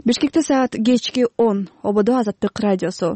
Бишкекте саат кечки 10. Ободо Азаттык радиосу.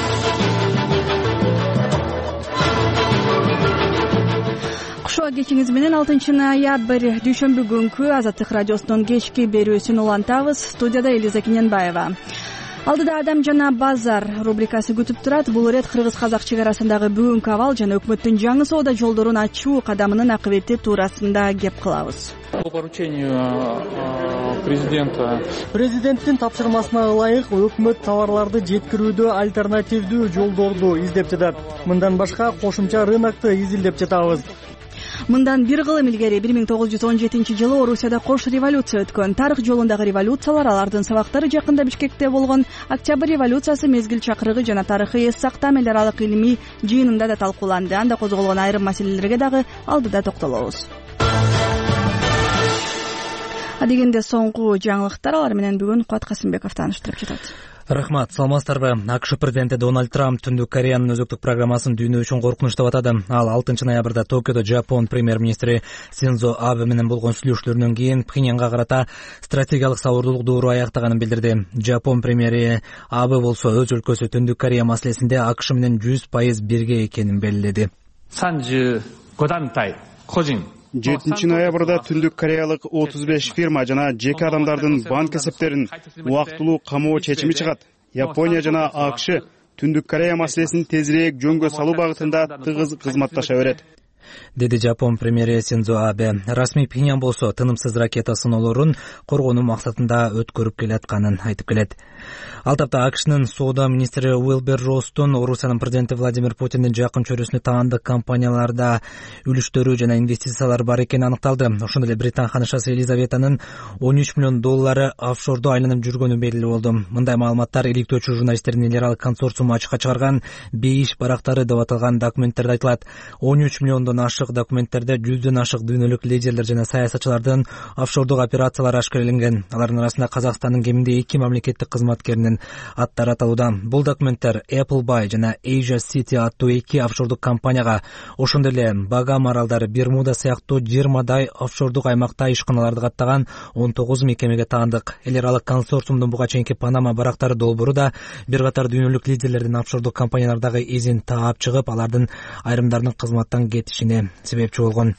Кушуа кечиңиз менен 6-ноябрь дүйшөмбү күнкү Азаттык радиосунун кечки берүүсүн улантабыз. Студияда Элиза Кененбаева. Алдыда адам жана базар рубрикасы күтүп турат. Бул ирет кыргыз-казак чек арасындагы бүгүнкү абал жана өкмөттүн жаңы соода жолдорун ачуу кадамынын акыбети туурасында кеп кылабыз. По поручению президента. Президенттин тапшырмасына ылайык өкмөт товарларды жеткирүүдө альтернативдүү жолдорду издеп жатат. Мындан башка кошумча рынокты изилдеп жатабыз. Мындан бир кылым илгери 1917 жылы Орусияда кош революция өткөн. Тарых жолундагы революциялар, алардын сабактары жакында Бишкекте болгон Октябрь революциясы, мезгил чакырыгы жана тарыхый эс сактам эл аралык илимий жыйынында да талкууланды. Анда козголгон айрым маселелерге дагы алдыда токтолобуз. Адегенде соңку жаңылыктар, алар менен бүгүн Куат Касымбеков тааныштырып жатат. Рахмат, саламатсыздарбы? АКШ президенти Дональд Трамп Түндүк Кореянын өзөктүк программасын дүйнө үчүн коркунуч деп атады. Ал 6-ноябрда Токиодо Жапон премьер-министри Синдзо Абе менен болгон сүйлөшүүлөрдөн кийин Пхеньянга карата стратегиялык сабырдуулук доору аяктаганын билдирди. Жапон премьери Абе болсо өз өлкөсү Түндүк Корея маселесинде АКШ менен 100% бирге экенин белгиледи. 7-ноябрда Түндүк Кореялык 35 фирма жана жеке адамдардын банк эсептерин убактылуу камоо чечими чыгат. Япония жана АКШ Түндүк Корея маселесин тезирээк жөнгө салуу багытында тыгыз кызматташа берет, деди Жапон премьери Синдзо Абе. Расмий Пхеньян болсо тынымсыз ракета сыноолорун коргонуу максатында өткөрүп келатканын айтып келет. Ал тапта АКШнын соода министри Уилбер Росстун Орусиянын президенти Владимир Путиндин жакын чөрөсүнө таандык компанияларда үлүштөрү жана инвестициялар бар экени аныкталды. Ошондой эле Британ ханышасы Елизаветанын $13 миллион офшордо айланып жүргөнү белгилүү болду. Мындай маалыматтар иликтөөчү журналисттердин эл аралык консорциуму ачыкка чыгарган бейиш барактары деп аталган документтерде айтылат. 13 миллиондон ашык документтерде 100дөн ашык дүйнөлүк лидерлер жана саясатчылардын офшордук операциялары ашкареленген. Алардын арасында Казакстандын кеминде 2 мамлекеттик кызматкеринин аттары аталууда. Бул документтер Appleby жана Asia City аттуу 2 офшордук компанияга, ошондой эле Багам аралдары, Бермуда сыяктуу 20 офшордук аймакта ишканаларды каттаган 19 мекемеге таандык. Эл аралык консорциумдун буга чейинки Панама барактары долбоору да бир катар дүйнөлүк лидерлердин офшордук компаниялардагы изин таап чыгып, алардын айрымдарынын кызматтан кетишине себепчи болгон.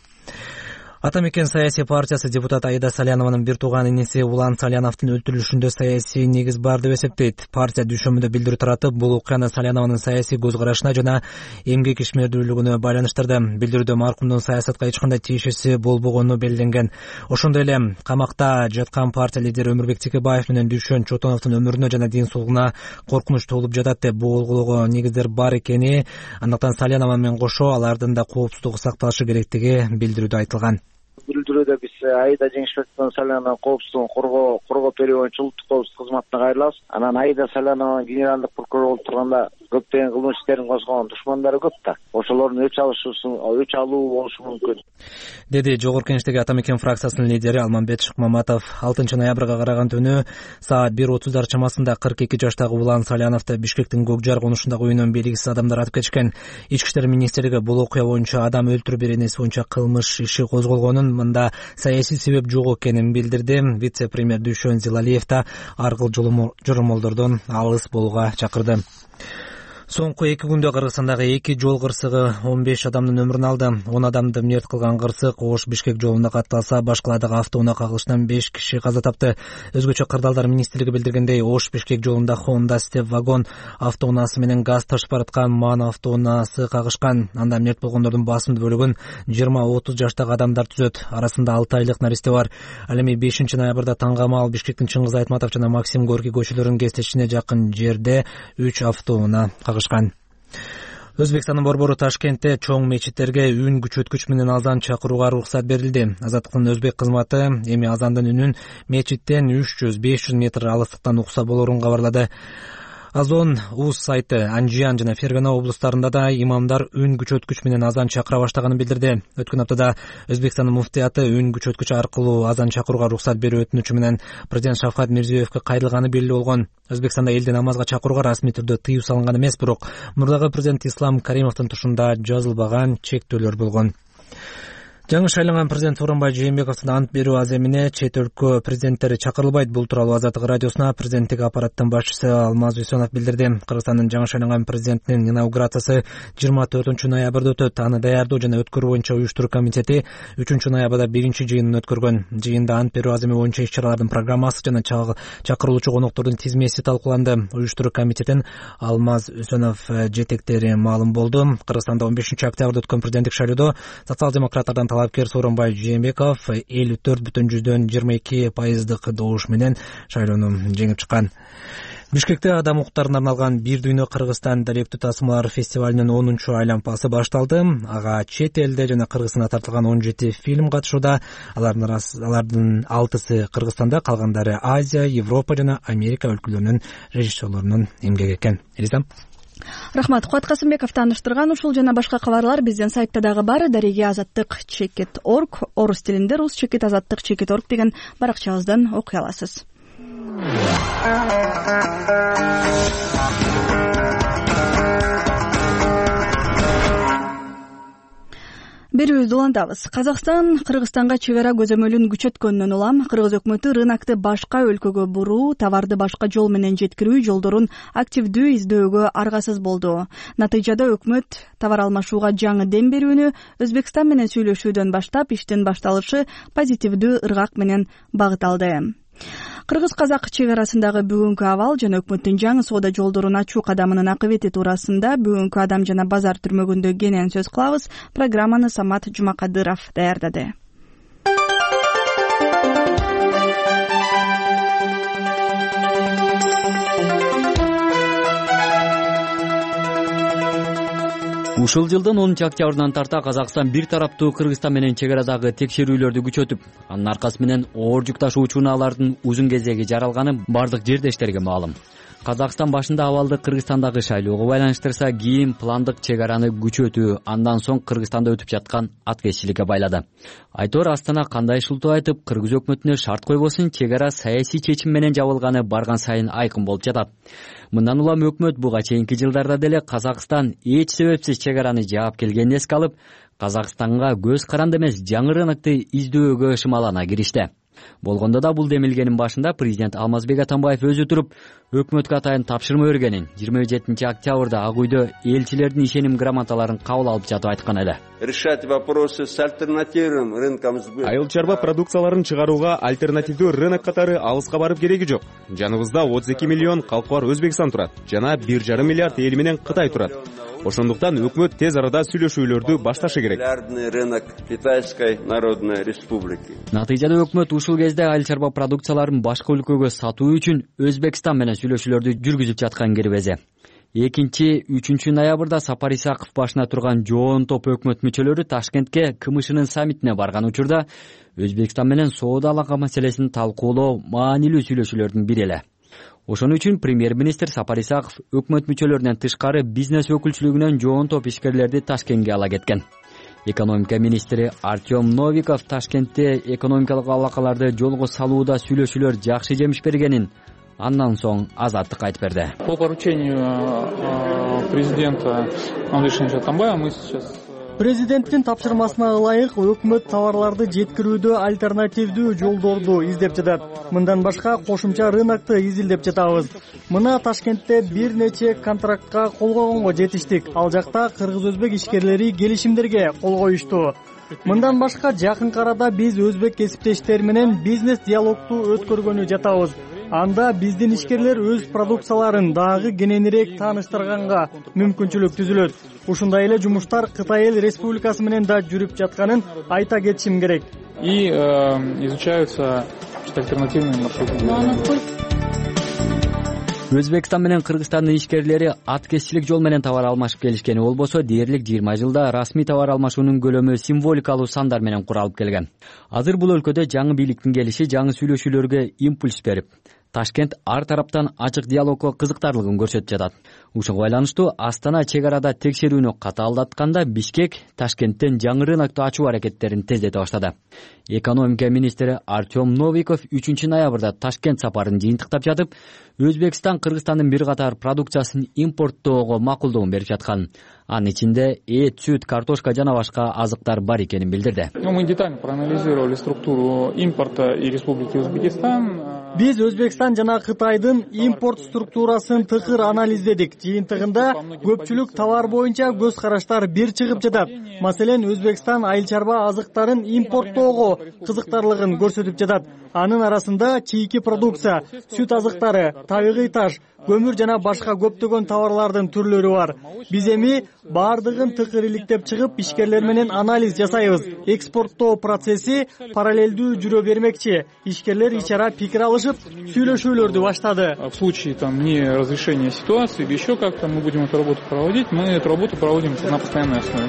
Ата мекен саясий партиясы депутат Аида Салянованын бир тууган иниси Улан Саляновдун өлтүрүлүшүндө саясий негиз бар деп эсептейт. Партия дүйшөмбүдө билдирүү таратып, бул окуяны Салянованын саясий көз карашына жана эмгек ишмердүүлүгүнө байланыштырды. Билдирүүдө маркумдун саясатка эч кандай тиешеси болбогону белгиленген. Ошондой эле камакта жаткан партия лидери Өмүрбек Текебаев менен Дүйшөн Чотоновдун өмүрүнө жана ден соолугуна коркунуч толуп жатат деп болгоого негиздер бар экени, андыктан Салянова менен кошо алардын да коопсуздугу сакталышы керектиги билдирүүдө айтылган. Билдирүүдө биз Аида Жеңишбековдун Салянованын коопсуздугун коргоо берүү боюнча улуттук коопсуздук кызматына кайрылабыз. Анан Аида Салянованын генералдык прокурор болуп турганда көптөгөн кылмыш иштерин козгогон душмандары көп да. Ошолордун өч алуу болушу мүмкүн, деди Жогорку Кеңештеги Ата мекен фракциясынын лидери Алмамбет Шыкмаматов. 6-ноябрга караган түнү саат 1:30 чамасында 42 жаштагы Улан Саляновду Бишкектин Көкжар конушундагы үйүнөн белгисиз адамдар атып кетишкен. Ички иштер министрлиги бул окуя боюнча адам өлтүрүү беренеси боюнча кылмыш иши козголгонун, мында саясий себеп жок экенин билдирди. Вице-премьер Дүйшөн Зилалиев да ар кыл жормолдордон алыс болууга чакырды. Соңку 2 күндө Кыргызстандагы 2 жол кырсыгы 15 адамдын өмүрүн алды. 10 адамды мерт кылган кырсык Ош-Бишкек жолунда катталса, башкалардагы автоунаа кагылышынан 5 киши каза тапты. Өзгөчө кырдаалдар министрлиги билдиргендей, Ош-Бишкек жолунда Honda Step вагон автоунаасы менен газ ташып бараткан МАН автоунаасы кагышкан. Анда мерт болгондордун басымдуу бөлүгүн 20-30 жаштагы адамдар түзөт. Арасында 6 айлык наристе бар. Ал эми 5-ноябрда таңгамал Бишкектин Чыңгыз Айтматов жана Максим Горький көчөлөрүнүн кесиштешине жакын жерде 3 автоунаа кагышкан. Өзбекстандын борбору Ташкентте чоң мечиттерге үн күчөткүч менен азан чакырууга уруксат берилди. Азаттыктын өзбек кызматы эми азандын үнүн мечиттен 300-500 метр алыстыктан укса болорун кабарлады. Азон УЗ сайты Анжиян жана Фергана облустарында да имамдар үн күчөткүч менен азан чакыра баштаганын билдирди. Өткөн аптада Өзбекстандын муфтияты үн күчөткүч аркылуу азан чакырууга уруксат берүү өтүнүчү менен президент Шавкат Мирзиёевке кайрылганы белгилүү болгон. Өзбекстанда элди намазга чакырууга расмий түрдө тыюу салынган эмес, бирок мурдагы президент Ислам Каримовдун тушунда жазылбаган чектөөлөр болгон. Жаңы шайланган президент Сооронбай Жээнбековдун ант берүү аземине чет өлкө президенттери чакырылбайт. Бул тууралуу Азаттык радиосуна президенттик аппараттын башчысы Алмаз Үсөнов билдирди. Кыргызстандын жаңы шайланган президентинин инаугурациясы 24-ноябрда өтөт. Аны даярдоо жана өткөрүү боюнча уюштуруу комитети 3-ноябрда биринчи жыйынын өткөргөн. Жыйында ант берүү аземи боюнча иш-чаралардын программасы жана чакырылуучу коноктордун тизмеси талкууланды. Уюштуруу комитетин Алмаз Үсөнов жетектери маалым болду. Кыргызстанда 15-октябрда өткөн президенттик шайлоодо социал-демократтардан талапкер Сооронбай Жээнбеков 54,22% добуш менен шайлоону жеңип чыккан. Бишкекте адам укуктарына арналган Бир дүйнө Кыргызстан даректүү тасмалар фестивалынын 10-чу айлампасы башталды. Ага чет элде жана Кыргызстанга тартылган 17 фильм катышууда. Алардын 6сы Кыргызстанда, калгандары Азия, Европа жана Америка өлкөлөрүнүн режиссерлорунун эмгеги экен. Элизам. Рахмат. Куат Касымбеков тааныштырган ушул жана башка кабарлар биздин сайтта дагы бар. Дареги azattik.org, орус тилинде rus.azattik.org деген баракчабыздан окуй аласыз. Берүүбүздү улантабыз. Казакстан Кыргызстанга чек ара көзөмөлүн күчөткөндөн улам Кыргыз өкмөтү рынокты башка өлкөгө буруу, товарды башка жол менен жеткирүү жолдорун активдүү издөөгө аргасыз болду. Натыйжада өкмөт товар алмашууга жаңы дем берүүнү, Өзбекстан менен сүйлөшүүдөн баштап иштин башталышы позитивдүү ыргак менен багыт алды. Кыргыз-казак чек арасындагы бүгүнкү абал жана өкмөттүн жаңы соода жолдорун ачуу кадамынын акыбети туурасында бүгүнкү Адам жана базар түрмөгүндө кенен сөз кылабыз. Программаны Самат Жумакадыров даярдады. Ушул жылдын 10-октябрынан тарта Казакстан бир тараптуу Кыргызстан менен чек арадагы текшерүүлөрдү күчөтүп, анын аркасы менен оор жүк ташуучу унаалардын узун кезеги жаралганы бардык жердештерге маалым. Казакстан башында абалды Кыргызстандагы шайлоого байланыштырса, кийин пландык чек араны күчөтүү, андан соң Кыргызстанда өтүп жаткан аткезчиликке байлады. Айтор Астана кандай шултуу айтып, Кыргыз өкмөтүнө шарт койбосун, чек ара саясий чечим менен жабылганы барган сайын айкын болуп жатат. Мындан улам өкмөт буга чейинки жылдарда деле Казакстан эч себепсиз чек араны жаап келгенин эске алып, Казакстанга көз каранды эмес жаңы рынокты издөөгө шымалана киришти. Болгондо да бул демилгенин башында президент Алмазбек Атамбаев өзү туруп, өкмөткө атайын тапшырма бергенин 27-октябрда Ак үйдө элчилердин ишеним грамоталарын кабыл алып жатып айткан эле. Решать вопросы с альтернативным рынком сбыта. Айыл чарба продукцияларын чыгарууга альтернативдүү рынок катары алыска барып кереги жок. Жаныбызда 32 миллион калк бар Өзбекстан турат, жана 1,5 миллиард эл менен Кытай турат. Ошондуктан өкмөт тез арада сүйлөшүүлөрдү башташы керек. Рынок Китайской Народной Республики. Натыйжада өкмөт ушул кезде айыл чарба продукцияларын башка өлкөгө сатуу үчүн Өзбекстан менен сүйлөшүүлөрдү жүргүзүп жаткан кирбезе. 2-3 ноябрда Сапар Исаков башына турган жоон топ өкмөт мүчөлөрү Ташкентке КМШнын саммитине барган учурда Өзбекстан менен соода алака маселесин талкуулоо маанилүү сүйлөшүүлөрдүн бири эле. Ошон үчүн премьер-министр Сапар Исаков өкмөт мүчөлөрүнөн тышкары бизнес өкүлчүлүгүнөн жоон топ ишкерлерди Ташкентке ала кеткен. Экономика министри Артем Новиков Ташкентте экономикалык алакаларды жолго салууда сүйлөшүүлөр жакшы жемиш бергенин андан соң Азаттык айтып берди. По поручению президента Алмазбека Атамбаева мы сейчас Президенттин тапшырмасына ылайык өкмөт товарларды жеткирүүдө альтернативдүү жолдорду издеп жатат. Мындан башка кошумча рынокты изилдеп жатабыз. Мына Ташкентте бир нече контрактка кол койгонго жетиштик. Ал жакта кыргыз-өзбек ишкерлери келишимдерге кол коюшту. Мындан башка жакын арада биз өзбек кесиптештер менен бизнес диалогту өткөргөнү жатабыз. Анда биздин ишкерлер өз продукцияларын дагы кененирээк тааныштырганга мүмкүнчүлүк түзүлөт. Ушундай эле жумуштар Кытай Эл Республикасы менен да жүрүп жатканын айта кетишим керек. И изучаются альтернативные маршруты. Өзбекстан менен Кыргызстандын ишкерлери аткезчилик жол менен товар алмашып келишкени болбосо, дээрлик 20 жылда расмий товар алмашуунун көлөмү символикалуу сандар менен куралып келген. Азыр бул өлкөдө жаңы бийликтин келиши жаңы сүйлөшүүлөргө импульс берип, Ташкент ар тараптан ачык диалогко кызыктарлыгын көрсөтүп жатат. Ушуга байланыштуу Астана чек арада текшерүүнү катаалдатканда Бишкек Ташкенттен жаңы рынокту ачуу аракеттерин тездете баштады. Экономика министри Артем Новиков 3-ноябрда Ташкент сапарын жыйынтыктап жатып, Өзбекстан Кыргызстандын бир катар продукциясын импорттоого макулдугун берип жаткан. Анын ичинде эт, сүт, картошка жана башка азыктар бар экенин билдирди. Мы детально проанализировали структуру импорта и Республики Узбекистан. Биз Өзбекстан жана Кытайдын импорт структурасын тыкыр анализдедик. Жыйынтыгында көпчүлүк товар боюнча көз караштар бир чыгып жатат. Маселен, Өзбекстан айыл чарба азыктарын импорттоого кызыктарлыгын көрсөтүп жатат. Анын арасында чийки продукция, сүт азыктары, табигый таш, көмүр жана башка көптөгөн товарлардын түрлөрү бар. Биз эми бардыгын тыкыр иликтеп чыгып, ишкерлер менен анализ жасайбыз. Экспорттоо процесси параллелдүү жүрө бермекчи. Ишкерлер ичара пикир алышып, сүйлөшүүлөрдү баштады. В случае не разрешения ситуации или еще как-то мы будем эту работу проводить. Мы эту работу проводим на постоянной основе.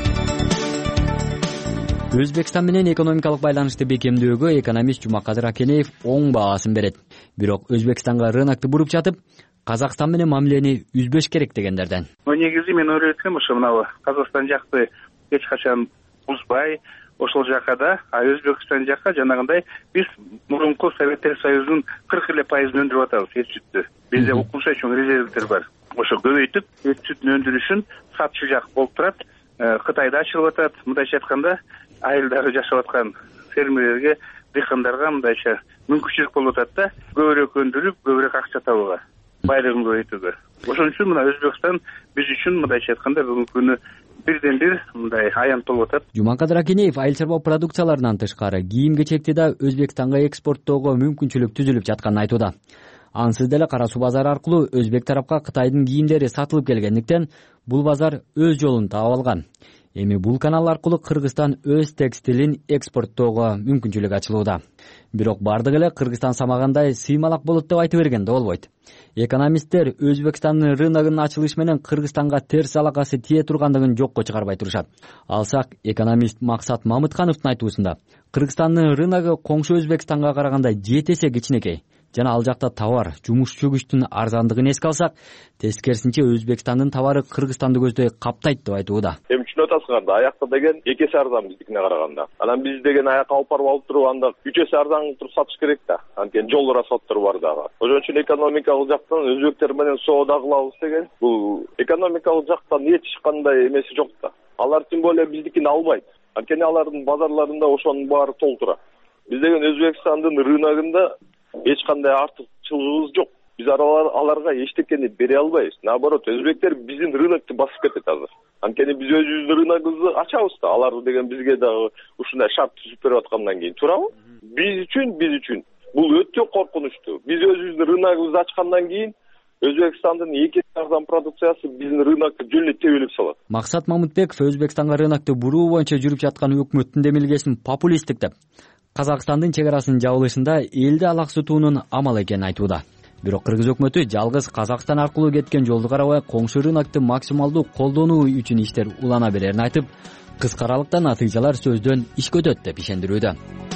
Өзбекстан менен экономикалык байланышты бекемдөөгө экономист Жумакадыр Акенеев оң баасын берет. Бирок Өзбекстанга рынокту буруп жатып, Казакстан менен мамилени үзбөш керек дегендерден. Негизи мен ойлойм, ошо мына Казакстан жакты эч качан бузбай, ошол жака да, а Өзбекстан жака жанагындай биз мурунку Советтер Союзунун 40% өндүрүп атабыз эт сүттү. Бизде укмуша чоң резервдер бар. Ошо көбөйтүп эт сүтүн өндүрүшүн сатчу жак болуп турат. Кытайда ачылып атат. Мындайча айтканда, айылдары жашап аткан фермерлерге, дыйкандарга мындайча мүмкүнчүлүк болуп атат да, көбүрөөк өндүрүп, көбүрөөк акча табууга, байлыгын көбөйтүүгө. Ошон үчүн мына Өзбекстан биз үчүн мындайча айтканда бүгүнкү күнү бирден бир мындай аянт болуп атат. Жумакадыр Акенеев айыл чарба продукцияларынан тышкары кийим-кечекти да Өзбекстанга экспорттоого мүмкүнчүлүк түзүлүп жатканын айтууда. Ансыз деле Кара суу базары аркылуу Өзбек тарапка Кытайдын кийимдери сатылып келгендиктен бул базар өз жолун таап алган. Эми бул канал аркылуу Кыргызстан өз текстилин экспорттоого мүмкүнчүлүк ачылууда. Бирок бардыгы эле Кыргызстан самагандай сыймалак болот деп айтып бергенде болбойт. Экономисттер Өзбекстандын рыногунун ачылышы менен Кыргызстанга терс алакасы тие тургандыгын жокко чыгарбай турушат. Алсак, экономист Максат Мамыткановдун айтуусунда, Кыргызстандын рыногу коңшу Өзбекстанга караганда 7 эсе кичинекей. Жана ал жакта товар, жумуш чөгүчтүн арзандыгын эске алсак, тескерисинче Өзбекстандын товары Кыргызстанды көздөй каптайт деп айтууда. Эми түшүнүп атасыңар да, аякта деген 2 эсе арзан биздикине караганда. Анан биз деген аяк алып барып алып туруп анда 3 эсе арзан туруп сатыш керек да. Анткени жол расходдору бар дагы. Ошон үчүн экономикалык жактан өзбектер менен соода кылабыз деген, бул экономикалык жактан эч кандай эмеси жок да. Алар тим более биздикини албайт. Анткени алардын базарларында ошонун баары толтура. Биз деген Өзбекстандын рыногунда эч кандай артыкчылыгыбыз жок. Биз аларга эчтекени бере албайбыз. Наоборот, өзбектер биздин рынокту басып кетет азыр. Анткени биз өзүбүздүн рыногубузду ачабыз да. Алар деген бизге дагы ушундай шарт түзүп берип аткандан кийин туурабы? Биз үчүн бул өтө коркунучтуу. Биз өзүбүздүн рыногубузду ачкандан кийин Өзбекстандын 2 арзан продукциясы биздин рынокту жөн тебелеп салат. Максат Мамытбеков Өзбекстанга рынокту буруу боюнча жүрүп жаткан өкмөттүн демилгесин популисттик деп, Казакстандын чек арасынын жабылышында элди алаксытуунун амал экенин айтууда. Бирок Кыргыз өкмөтү жалгыз Казакстан аркылуу кеткен жолду карабай, коңшу рынокту максималдуу колдонуу үчүн иштер улана берерин айтып, кыска аралыкта натыйжалар сөздөн ишке өтөт деп ишендирүүдө.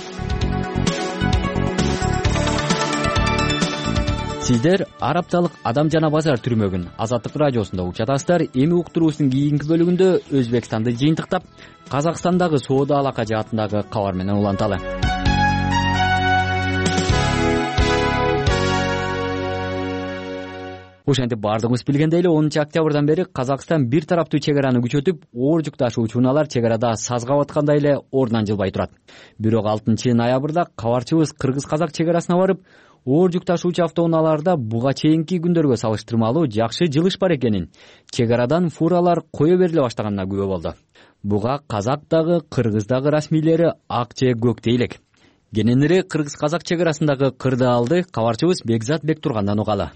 Сиздер ар апталык Адам жана базар түрмөгүн Азаттык радиосунда угуп жатасыздар. Эми уктуруубуздун кийинки бөлүгүндө Өзбекстанды жыйынтыктап, Казакстандагы соода алака жаатындагы кабар менен уланталы. Ошентип бардыгыбыз билгендей эле 10 октябрдан бери Казакстан бир тараптуу чек араны күчөтүп, оор жүк ташуучу унаалар чек арада сазгап аткандай эле ордунан жылбай турат. Бирок 6 ноябрда кабарчыбыз Кыргыз-Казак чек арасына барып, оор жүк ташуучу автоунааларда буга чейинки күндөргө салыштырмалуу жакшы жылыш бар экенин, чек арадан фуралар кое бериле баштаганына күбө болду. Буга Казактагы, Кыргыздагы расмийлери ак же көктөй элек. Кененирээк Кыргыз-Казак чек арасындагы кырдаалды кабарчыбыз Бекзат Бектургандан угалы.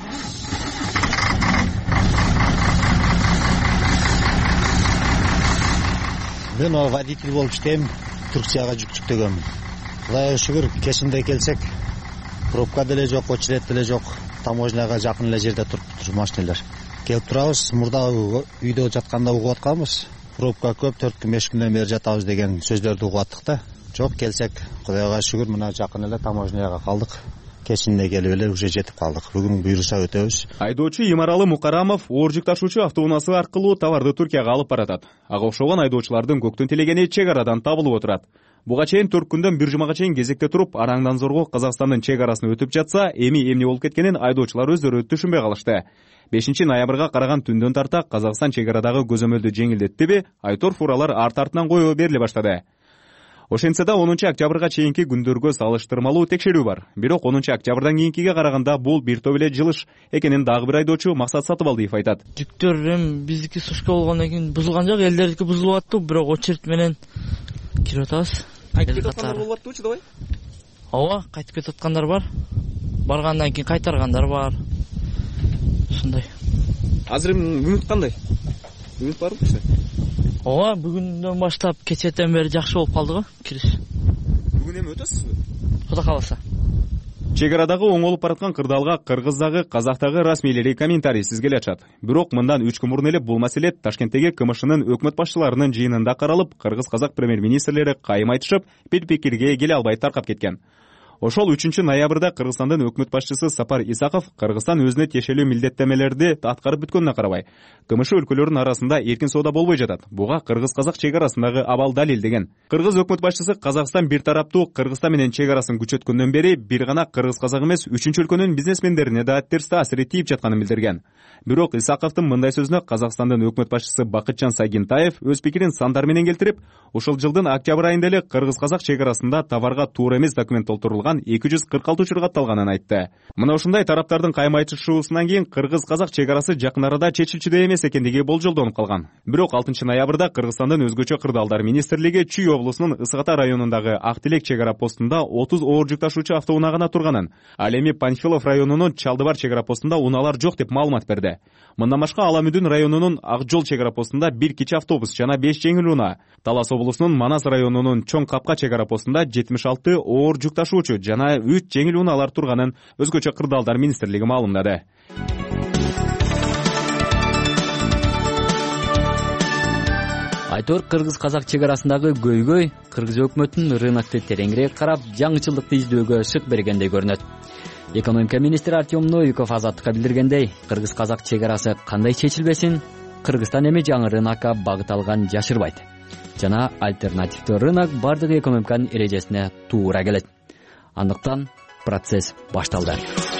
Мен водитель болуп иштейм, Турцияга жүк жүктөгөнмүн. Кудайга шүгүр, кечинде келсек, пробка деле жок, очеред деле жок. Таможняга жакын эле жерде туруп машиналар. Келип турабыз, мурда үйдө жатканда угуп атканбыз. Пробка көп, 4 күн 5 күндөн бери жатабыз деген сөздөрдү угуп аттык да. Жок, келсек, Кудайга шүгүр, мына жакын эле таможняга калдык. кечинде келип эле уже жетип калдык. Бүгүн буйруса өтөбүз. Айдоочу Имаралы Мукарамов оор жүк ташуучу автоунаасы аркылуу товарды Түркияга алып баратат. Ага окшогон айдоочулардын көктөн тилегени чек арадан табылып отурат. Буга чейин 4 күндөн бир жумага чейин кезекте туруп, араңдан зорго Казакстандын чек арасын өтүп жатса, эми эмне болуп кеткенин айдоочулар өздөрү түшүнбөй калышты. 5 ноябрга караган түндөн тарта Казакстан чек арадагы көзөмөлдү жеңилдеттиби, айтор фуралар арт-артынан коюу бериле баштады. Ошентсе да 10 октябрга чейинки күндөргө салыштырмалуу текшерүү бар. Бирок 10 октябрдан кийинкиге караганда бул бир топ эле жылыш экенин дагы бир айдоочу Максат Сатыбалдиев айтат. Жүктөр эми биздики сушка болгондон кийин бузулган жок, элдердики бузулуп атты, бирок очередь менен кирип атабыз. Кайтып кетип аткандар болуп аттыбычы давай? Ооба, кайтып кетип аткандар бар. Баргандан кийин кайтаргандар бар. Ушундай. Азыр үмүт кандай? Үмүт барбы сизде? Ооба, бүгүндөн баштап кечетен бери жакшы болуп калды го, кириш. Бүгүн эми өтөсүзбү? Кудай кааласа. Чек арадагы оңолуп бараткан кырдаалга кыргыздагы, казактагы расмийлери комментарий сизге ачат. Бирок мындан 3 күн мурун эле бул маселе Ташкенттеги КМШнын өкмөт башчыларынын жыйынында каралып, кыргыз-казак премьер-министрлери кайым айтышып, бир пикирге келе албай таркап кеткен. Ошол 3 ноябрда Кыргызстандын өкмөт башчысы Сапар Исаков Кыргызстан өзүнө тиешелүү милдеттемелерди аткарып бүткөнүнө карабай, КМШ өлкөлөрүнүн арасында эркин соода болбой жатат. Буга кыргыз-казак чек арасындагы абал далил деген. Кыргыз өкмөт башчысы Казакстан бир тараптуу Кыргызстан менен чек арасын күчөткөндөн бери бир гана кыргыз-казак эмес, 3 өлкөнүн бизнесмендерине да терс таасири тийип жатканын билдирген. Бирок Исаковдун мындай сөзүнө Казакстандын өкмөт башчысы Бакытжан Сагинтаев өз пикирин сандар менен келтирип, ушул жылдын октябрь айында эле кыргыз-казак чек арасында товарга туура эмес документ толтурулган 246 учур катталганын айтты. Мына ушундай тараптардын кайым айтышуусунан кийин кыргыз-казак чек арасы жакын арада чечилчүдөй эмес экендиги болжолдонуп калган. Бирок 6 ноябрда Кыргызстандын өзгөчө кырдаалдар министрлиги Чүй облусунун Ысык Ата районундагы Ак Тилек чек ара постунда 30 оор жүк ташуучу автоунаа гана турганын, ал эми Панфилов районунун Чалдыбар чек ара постунда унаалар жок деп маалымат берди. Мындан башка Аламүдүн районунун Ак Жол чек ара постунда 1 кичи автобус жана 5 жеңил унаа, Талас облусунун Манас районунун Чоң Капка чек ара постунда 76 оор жүк ташуучу жана 3 жеңил унаалар турганын өзгөчө кырдаалдар министрлиги маалымдады. Айтор кыргыз-казак чек арасындагы көйгөй кыргыз өкмөтүнүн рынокты тереңирээк карап, жаңычылдыкты издөөгө шык бергендей көрүнөт. Экономика министри Артем Новиков Азаттыкка билдиргендей, кыргыз-казак чек арасы кандай чечилбесин, Кыргызстан эми жаңы рынокко багыт алган жашырбайт. Жана альтернативдүү рынок бардык экономиканын эрежесине туура келет. Андыктан процесс башталды.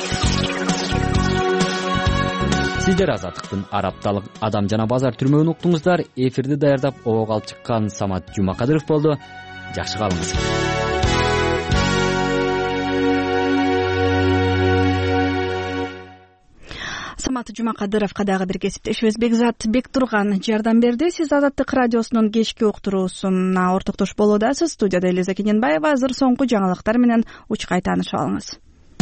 Сиздер Азаттыктын арапталык адам жана базар түрмөгүн уктуңуздар. Эфирди даярдап обого алып чыккан Самат Жумакадыров болду. Жакшы калыңыз. Самат Жумакадыровго дагы бир кесиптешибиз Бекзат Бектурган жардам берди. Сиз Азаттык радиосунун кечки уктуруусуна ортоктош болуудасыз. Студияда Элиза Кененбаева. Азыр соңку жаңылыктар менен учкай таанышып алыңыз.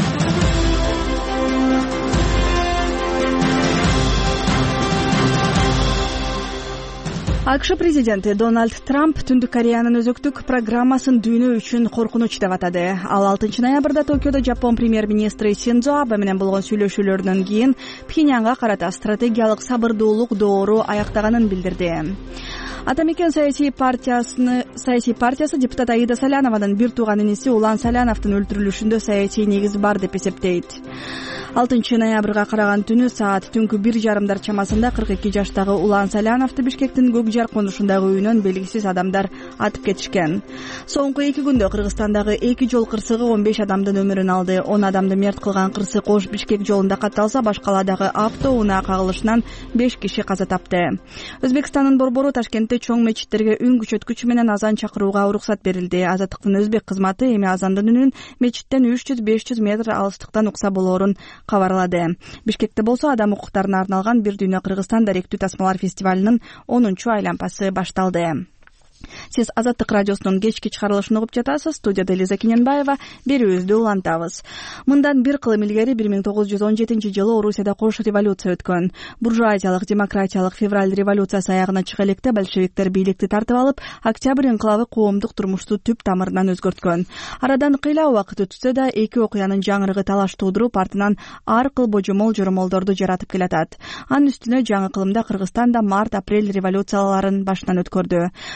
АКШ президенти Дональд Трамп Түндүк Кореянын өзөктүк программасын дүйнө үчүн коркунуч деп атады. Ал 6 ноябрда Токиодо Жапон премьер-министри Синдзо Абе менен болгон сүйлөшүүлөрдөн кийин Пхеньянга карата стратегиялык сабырдуулук доору аяктаганын билдирди. Атамекен саясий партиясы депутат Аида Салянованын бир тууган иниси Улан Саляновдун өлтүрүлүшүндө саясий негиз бар деп эсептейт. 6 ноябрга караган түнү саат түнкү 1:30 чамасында 42 жаштагы Улан Саляновду Бишкектин Көкжар конушундагы үйүнөн белгисиз адамдар атып кетишкен. Соңку 2 күндө Кыргызстандагы 2 жол кырсыгы 15 адамдын өмүрүн алды. 10 адамды мерт кылган кырсык Ош Бишкек жолунда катталса, башкаладагы автоунаа кагылышынан 5 киши каза тапты. Өзбекстандын борбору Ташкентте чоң мечиттерге үн күчөткүч менен азан чакырууга уруксат берилди. Азаттыктын өзбек кызматы эми азандын үнүн мечиттен 300-500 метр алыстыктан укса болоорун кабарлады. Бишкекте болсо адам укуктарына арналган Бир дүйнө Кыргызстан даректүү тасмалар фестивалынын 10-чу айлампасы башталды. Сиз Азаттык радиосунун кечки чыгарылышын угуп жатасыз. Студияда Элиза Кененбаева. Берүүбүздү улантабыз. Мындан 1 кылым илгери 1917-жылы Орусияда кош революция өткөн. Буржуазиялык демократиялык февраль революциясы аягына чыга электе большевиктер бийликти тартып алып, октябрь инкылабы коомдук турмушту түп тамырынан өзгөрткөн. Арадан кыйла убакыт өтсө да эки окуянын жаңырыгы талаш туудуруп, артынан ар кыл божомол жоромолдорду жаратып келатат. Анын үстүнө жаңы кылымда Кыргызстанда март-апрель революцияларын башынан өткөрдү. Тарых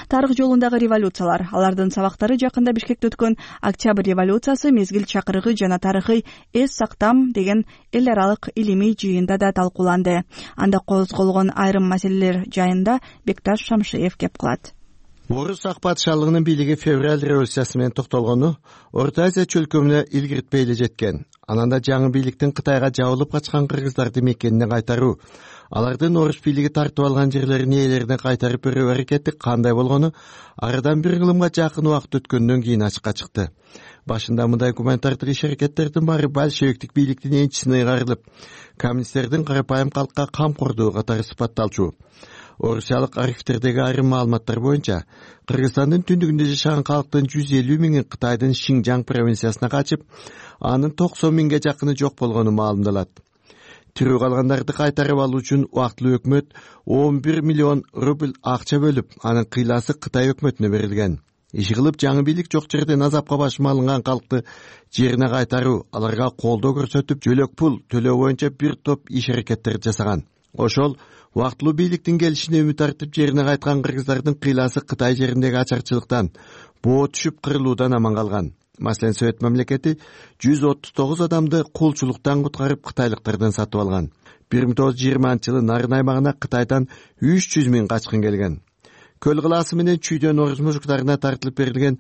жолундагы революциялар, алардын сабактары жакында Бишкекте өткөн Октябрь революциясы, мезгил чакырыгы жана тарыхый эс сактам деген эл аралык илимий жыйында да талкууланды. Анда козголгон айрым маселелер жайында Бекташ Шамшиев кеп кылат. Орус ак патшалыгынын бийлиги февраль революциясы менен токтолгону Орто Азия чөлкөмүнө илгиртпей эле жеткен. Анан да жаңы бийликтин Кытайга жабылып качкан кыргыздарды мекенине кайтаруу, алардын орус бийлиги тартып алган жерлерин ээлерине кайтарып берүү аракети кандай болгону арадан бир кылымга жакын убакыт өткөндөн кийин ачыкка чыкты. Башында мындай гуманитардык иш-аракеттердин баары большевиктик бийликтин энчисине ыйгарылып, коммунисттердин карапайым калкка камкордугу катары сыпатталчу. Орусиялык архивтердеги айрым маалыматтар боюнча, Кыргызстандын түндүгүндө жашаган калктын 150 миңи Кытайдын Шинжаң провинциясына качып, анын 90 миңге жакыны жок болгону маалымдалат. Тирүү калгандарды кайтарып алуу үчүн убактылуу өкмөт 11 миллион рубль акча бөлүп, анын кыйласы Кытай өкмөтүнө берилген. Иши кылып жаңы бийлик жок жерден азапка башым алынган калкты жерине кайтаруу, аларга колдоо көрсөтүп, жөлөк пул төлөө боюнча бир топ иш-аракеттерди жасаган. Ошол убактылуу бийликтин келишине үмүт артып жерине кайткан кыргыздардын кыйласы Кытай жериндеги ачарчылыктан, боо түшүп кырылуудан аман калган. Маселен, Совет мамлекети 139 адамды кулчулуктан куткарып кытайлыктардан сатып алган. 1920-жылы нарын аймагына Кытайдан 300 миң качкын келген. Көл кылаасы менен чүйдөн орус мужуктарына тартылып берилген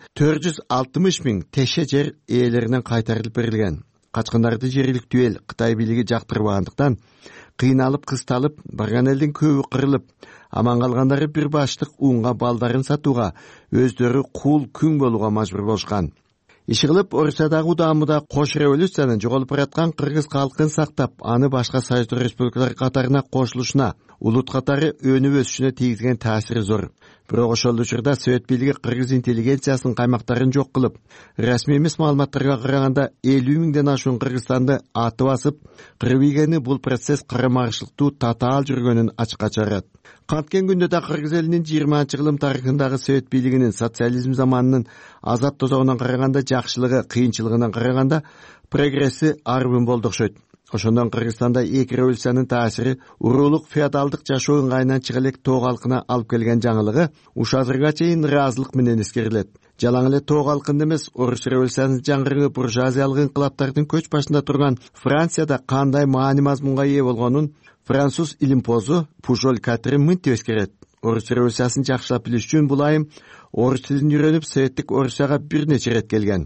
460 миң теше жер ээлеринен кайтарылып берилген. Качкындарды жергиликтүү эл Кытай бийлиги жактырбагандыктан кыйналып кысталып, барган элдин көбү кырылып, аман калгандары бир баштык унга балдарын сатууга, өздөрү кул күң болууга мажбур болушкан. Иши кылып, Орусиядагы удаамыда кош революциянын жоголуп бараткан кыргыз калкын сактап, аны башка союздук республикалар катарына кошулушуна, улут катары өнүп өсүшүнө тийгизген таасири зор. Бирок ошол учурда Совет бийлиги кыргыз интеллигенциясынын каймактарын жок кылып, расмий эмес маалыматтарга караганда 50 миңден ашуун кыргызстанды аты басып, кырып ийгени бул процесс карама-каршылыктуу татаал жүргөнүн ачыкка чыгарат. Канткен күндө да кыргыз элинин 20-жылым тарыхындагы Совет бийлигинин социализм заманынын азап тозогунан караганда жакшылыгы, кыйынчылыгынан караганда прогресси арбын болду окшойт. Ошондон Кыргызстанда эки революциянын таасири уруулук феодалдык жашоо ыңгайынан чыга элек тоо калкына алып келген жаңылыгы уш азырга чейин ыраазылык менен эскерилет. Жалаң эле тоо калкында эмес, орус революциянын жаңгырыгы буржуазиялык инкылаптардын көч башында турган Францияда кандай маани мазмунга ээ болгонун француз илимпозу Пужоль Катрин мынтип эскерет. Орус революциясын жакшылап билиш үчүн бул айым орус тилин үйрөнүп, Советтик Орусияга бир нече ирет келген.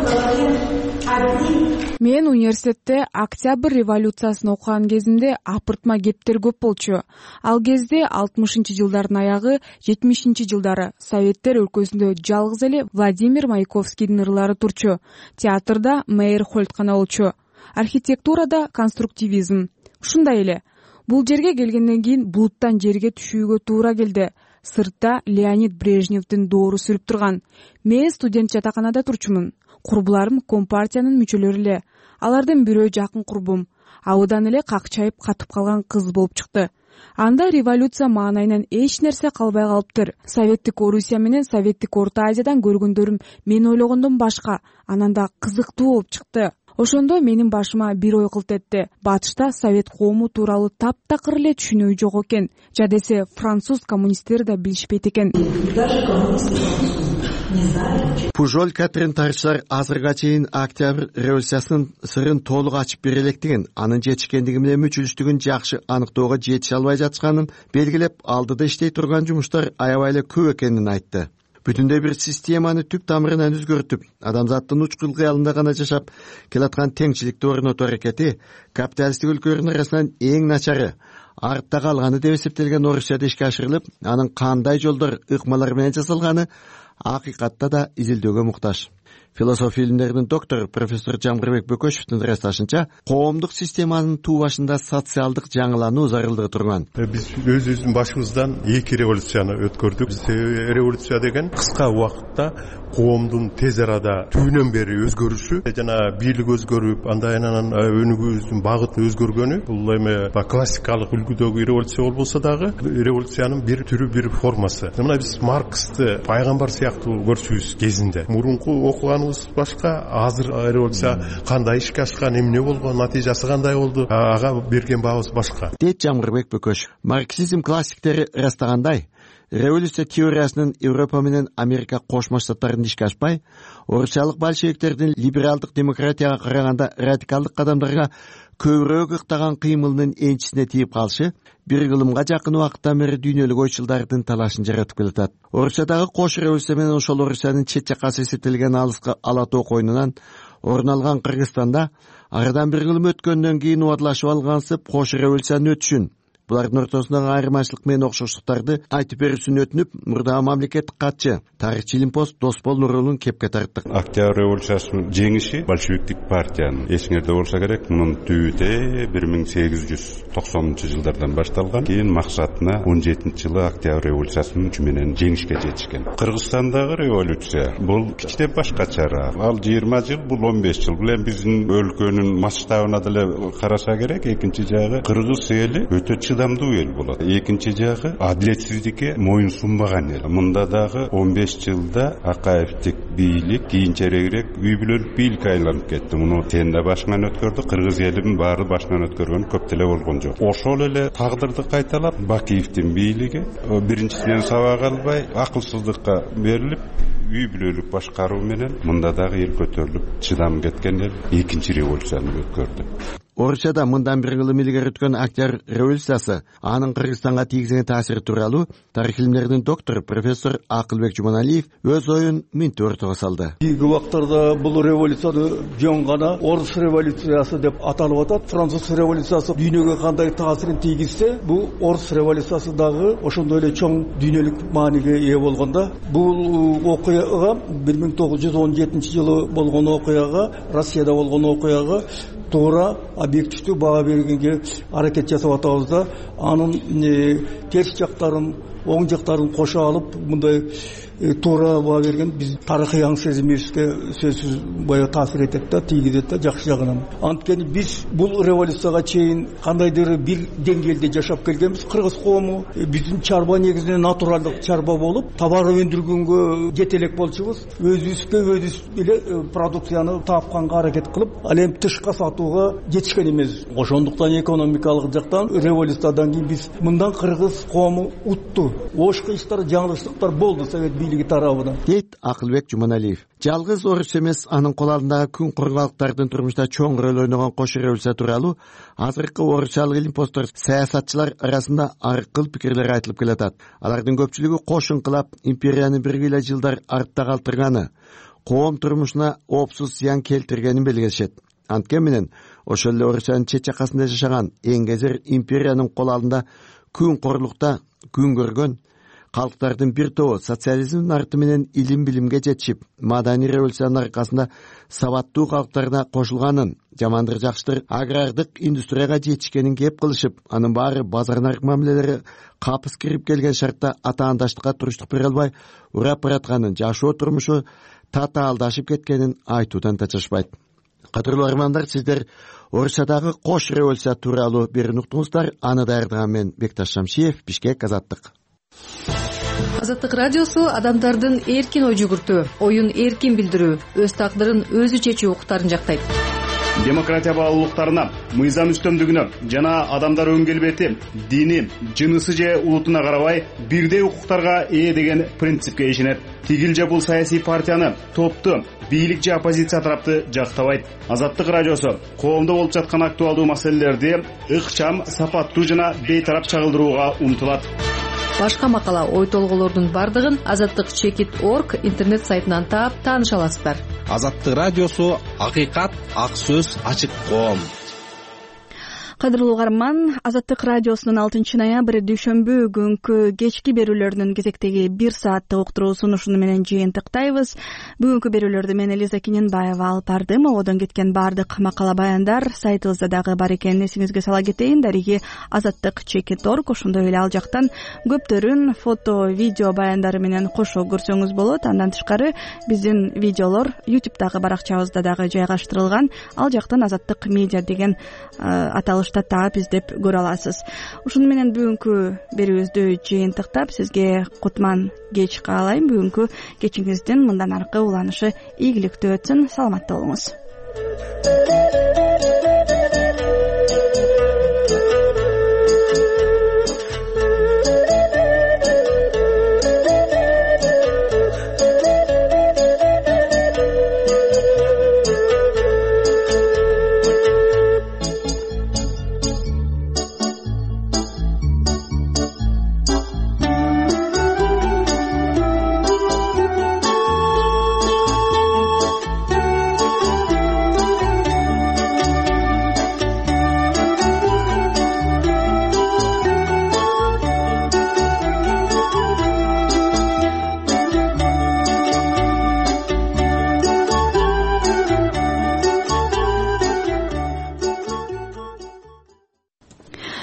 Мен университетте Октябрь революциясын окуган кезимде апыртма кептер көп болчу. Ал кезде 60-жылдардын аягы, 70-жылдары Советтер өлкөсүндө жалгыз эле Владимир Маяковскийдин ырлары турчу. Театрда Мейерхольд гана болчу. Архитектурада конструктивизм. Ушундай эле. Бул жерге келгенден кийин булуттан жерге түшүүгө туура келди. Сыртта Леонид Брежневдин доору сүрүп турган. Мен студент жатаканада турчумун. Курбуларым Компартиянын мүчөлөрү эле. Алардын бирөө жакын курбум. Абыдан эле какчайып катып калган кыз болуп чыкты. Анда революция маанайынан эч нерсе калбай калыптыр. Советтик Орусия менен Советтик Орто Азиядан көргөндөрүм мен ойлогондон башка, анан да кызыктуу болуп чыкты. Ошондо менин башыма бир ой кылт этти. Батышта совет коому тууралуу таптакыр эле түшүнүү жок экен. Жа десе француз коммунисттери да билишпейт экен. Пужоль Катрин тарыхчылар азырга чейин Октябрь революциясынын сырын толук ачып бере электигин, анын жетишкендиги менен мүчүлүштүгүн жакшы аныктоого жетише албай жатышканын белгилеп, алдыда иштей турган жумуштар аябай эле көп экенин айтты. Бүтүндөй бир системаны түп тамырынан өзгөртүп, адамзаттын учкул кыялында гана жашап келаткан теңчиликти орнотуу аракети капиталисттик өлкөлөрдүн арасынан эң начары, артта калганы деп эсептелген Орусияда ишке ашырылып, анын кандай жолдор, ыкмалар менен жасалганы акыйкатта да изилдөөгө муктаж. Философия илимдеринин доктору профессор Жамгырбек Бөкөшевдин ырасташынча, коомдук системанын туу башында социалдык жаңылануу зарылдыгы турган. Биз өзүбүздүн башыбыздан эки революцияны өткөрдүк. Революция деген кыска убакытта коомдун тез арада түбүнөн бери өзгөрүшү, жана бийлик өзгөрүп, андан өнүгүүбүздүн багыты өзгөргөнү. Бул эми классикалык үлгүдөгү революция болбосо дагы революциянын бир түрү, бир формасы. Мына биз Марксты пайгамбар сыяктуу көрчүбүз кезинде. Мурунку окуганыбыз башка, азыр революция кандай ишке ашкан, эмне болгон, натыйжасы кандай болду, ага берген баабыз башка. Дейт Жамгырбек Бөкөшев. Марксизм классиктери ырастагандай, революция теориясынын Европа менен Америка Кошмо Штаттарында ишке ашпай, орусиялык большевиктердин либералдык демократияга караганда радикалдык кадамдарга көбүрөөк ыктаган кыймылынын энчисине тийип калышы бир кылымга жакын убакыттан бери дүйнөлүк ойчулдардын талашын жаратып келатат. Орусиядагы кош революция менен ошол Орусиянын чет жаккасы эсептелген алыска ала тоо койнунан орун алган Кыргызстанда арадан бир кылым өткөндөн кийин убадылашып алгансып кош революциянын өтүшүн, булардын ортосундагы айырмачылык менен окшоштуктарды айтып берүүсүн өтүнүп, мурдагы мамлекеттик катчы, тарыхчы Илимпоз Досбол Нурулун кепке тарттык. Октябрь революциясынын жеңиши большевиктик партиянын эсиңерде болсо керек, мунун түбүтэ 1890-жылдардан башталган. Кийин максатына 17-жылы Октябрь революциясынын күчү менен жеңишке жетишкен. Кыргызстандагы революция бул кичине башкачараак. Ал 20 жыл, бул 15 жыл. Бул эми биздин өлкөнүн масштабына деле караса керек. Экинчи жагы кыргыз эли өтө чыдамдуу эл болот. Экинчи жагы адилетсиздикке моюн сунбаган эл. Мында дагы 15 жылда Акаевдик бийлик кийинчерээк үй бүлөлүк бийликке айланып кетти. Муну сен да башыңан өткөрдү, кыргыз элинин баары башынан өткөргөн көп деле болгон жок. Ошол эле тагдырды кайталап Бакиевдин бийлиги биринчисинен сабак албай акылсыздыкка берилип, үй бүлөлүк башкаруу менен мында дагы эл көтөрүлүп, чыдам кеткен эл экинчи революцияны өткөрдү. Орусияда мындан бир кылым илгери өткөн Октябрь революциясы, анын Кыргызстанга тийгизген таасири тууралуу тарых илимдеринин доктору профессор Акылбек Жуманалиев өз оюн мынтип ортого салды. Кийинки убактарда бул революцияны жөн гана Орус революциясы деп аталып атат. Француз революциясы дүйнөгө кандай таасирин тийгизсе, бул Орус революциясы дагы ошондой эле чоң дүйнөлүк мааниге ээ болгондо. Бул окуяга 1917-жылы болгон окуяга, Россияда болгон окуяга туура объективдүү баа бергенге аракет жасап атабыз да, анын терс жактарын, оң жактарын кошо алып, мындай туура баа берген биз тарыхый аң сезимибизге сөзсүз баягы таасир этет да, тийгизет да, жакшы жагынан. Анткени биз бул революцияга чейин кандайдыр бир деңгээлде жашап келгенбиз. Кыргыз коому биздин чарба негизинен натуралдык чарба болуп, товар өндүргөнгө жетелек болчубуз. Өзүбүзгө өзүбүз эле продукцияны тапканга аракет кылып, ал эми тышка сатууга жетишкен эмес. Ошондуктан экономикалык жактан революциядан кийин биз мындан кыргыз коому утту. Ошко иштер, жаңылыштыктар болду совет бийлиги тарабынан, дейт Акылбек Жуманалиев. Жалгыз Орус эмес, анын кол алдындагы күн кургалыктардын турмушта чоң роль ойногон кош революция тууралуу азыркы орусчалык илимпоздор, саясатчылар арасында ар кыл пикирлер айтылып келатат. Алардын көпчүлүгү кош инкылап империяны биргиле жылдар артта калтырганы, коом турмушуна оопсуз зыян келтиргенин белгилешет. Анткени менен ошол эле Орусиянын чет жаккасында жашаган эңгезер империянын кол алдында күн корлукта күн көргөн калктардын бир тобу социализмдин арты менен илим билимге жетишип, маданий революциянын аркасында сабаттуу калктарына кошулганын, жамандыр жакшытыр агрардык индустрияга жетишкенин кеп кылышып, анын баары базар нарык мамилелери капыс кирип келген шартта атаандаштыкка туруштук бере албай урап баратканын, жашоо турмушу татаалдашып кеткенин айтуудан тачышпайт. Кадырлуу армандар, сиздер Орусиядагы кош революция тууралуу берүүнү уктуңуздар. Аны даярдаган мен Бекташ Шамшиев, Бишкек, Азаттык. Азаттык радиосу адамдардын эркин ой жүгүртүү, оюн эркин билдирүү, өз тагдырын өзү чечүү укуктарын жактайт. Демократия баалуулуктарына, мыйзам үстөмдүгүнө жана адамдар өн келбети, дини, жынысы же улутуна карабай бирдей укуктарга ээ деген принципке ишенет. Тигил же бул саясий партияны, топту, бийлик же оппозиция тарапты жактабайт. Азаттык радиосу коомдо болуп жаткан актуалдуу маселелерди ыкчам, сапаттуу жана бейтарап чагылдырууга умтулат. Башка макала, ой толголордун бардыгын azattik.org интернет сайтынан таап тааныша аласыздар. Азаттык радиосу акыйкат, ак сөз, ачык коом. Кадырлуу угарман, Азаттык радиосунун 6-ноябрь дүйшөмбү күнкү кечки берүүлөрүнүн кезектеги 1 сааттык уктуруу сунушуну менен жыйынтыктайбыз. Бүгүнкү берүүлөрдү мен Элиза Кененбаева алып бардым. Одон кеткен бардык макала баяндар сайтыбызда дагы бар экенин эсиңизге сала кетейин. Дареги azattik.org, ошондой эле ал жактан көптөрүн фото, видео баяндары менен кошо көрсөңүз болот. Андан тышкары биздин видеолор YouTube'дагы баракчабызда дагы жайгаштырылган. Ал жактан Азаттык медиа деген аталыш таап издеп көрө аласыз. Ушуну менен бүгүнкү берүүбүздү жыйынтыктап, сизге кутман кеч каалайм. Бүгүнкү кечиңиздин мындан аркы уланышы ийгиликтүү өтсүн. Саламатта болуңуз.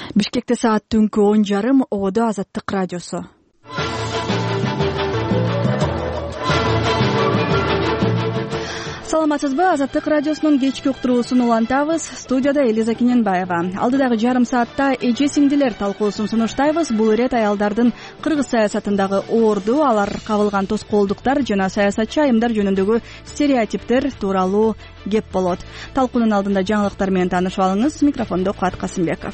Бишкекте саат түнкү 10:30. Ободо Азаттык радиосу. Саламатсызбы? Азаттык радиосунун кечки уктуруусун улантабыз. Студияда Элиза Кененбаева. Алдыдагы жарым саатта эже сиңдилер талкуусун сунуштайбыз. Бул ирет аялдардын кыргыз саясатындагы оорду, алар кабылган тоскоолдуктар жана саясатчы айымдар жөнүндөгү стереотиптер тууралуу кеп болот. Талкуунун алдында жаңылыктар менен таанышып алыңыз. Микрофондо Куат Касымбеков.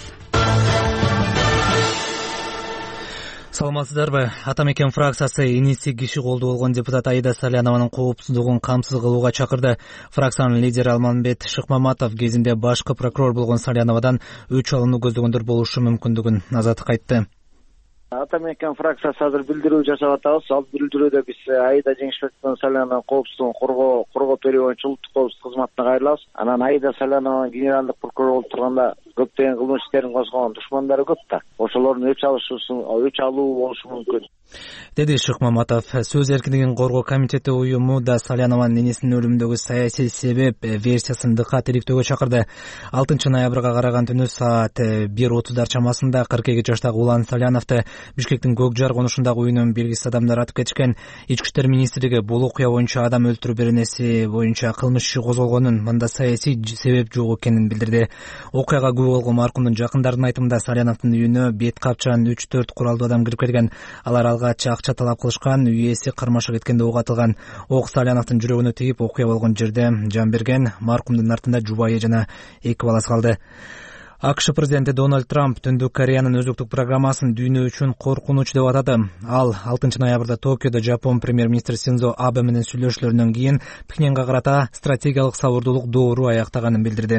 Саламатсыздарбы? Ата мекен фракциясы иниси киши колдуу болгон депутат Аида Салянованын коопсуздугун камсыз кылууга чакырды. Фракциянын лидери Алманбет Шыкмаматов кезинде башкы прокурор болгон Саляновадан өч алууну көздөгөндөр болушу мүмкүндүгүн Азаттыкка айтты. Ата мекен фракциясы азыр билдирүү жасап атабыз. Ал билдирүүдө биз Аида Жеңишбековдун Салянованын коопсуздугун коргоо берүү боюнча улуттук коопсуздук кызматына кайрылабыз. Анан Аида Салянованын генералдык прокурор болуп турганда көптөгөн кылмыш иштерин козгогон душмандары көп да. Ошолордун өч алуу болушу мүмкүн, деди Шыкмаматов. Сөз эркиндигин коргоо комитети уюму да Салянованын энесинин өлүмүндөгү саясий себеп версиясын дыкат иликтөөгө чакырды. 6 ноябрга караган түнү саат 1:30 чамасында 42 жаштагы Улан Саляновду Бишкектин Көкжар конушундагы үйүнөн белгисиз адамдар атып кетишкен. Ички иштер министрлиги бул окуя боюнча адам өлтүрүү беренеси боюнча кылмыш иши козголгонун, мында саясий себеп жок экенин билдирди. Окуяга күбө болгон маркумдун жакындарынын айтымында Саляновдун үйүнө бет капчан 3-4 куралдуу адам кирип келген. Алар алгач акча талап кылышкан, үй ээси кармаша кеткенде ок атылган. Ок Саляновдун жүрөгүнө тийип, окуя болгон жерде жан берген. Маркумдун артында жубайы жана 2 баласы калды. АКШ президенти Дональд Трамп Түндүк Кореянын өзөктүк программасын дүйнө үчүн коркунуч деп атады. Ал 6 ноябрда Токиодо Жапон премьер-министри Синдзо Абе менен сүйлөшүүлөрүнөн кийин Пхеньянга карата стратегиялык сабырдуулук доору аяктаганын билдирди.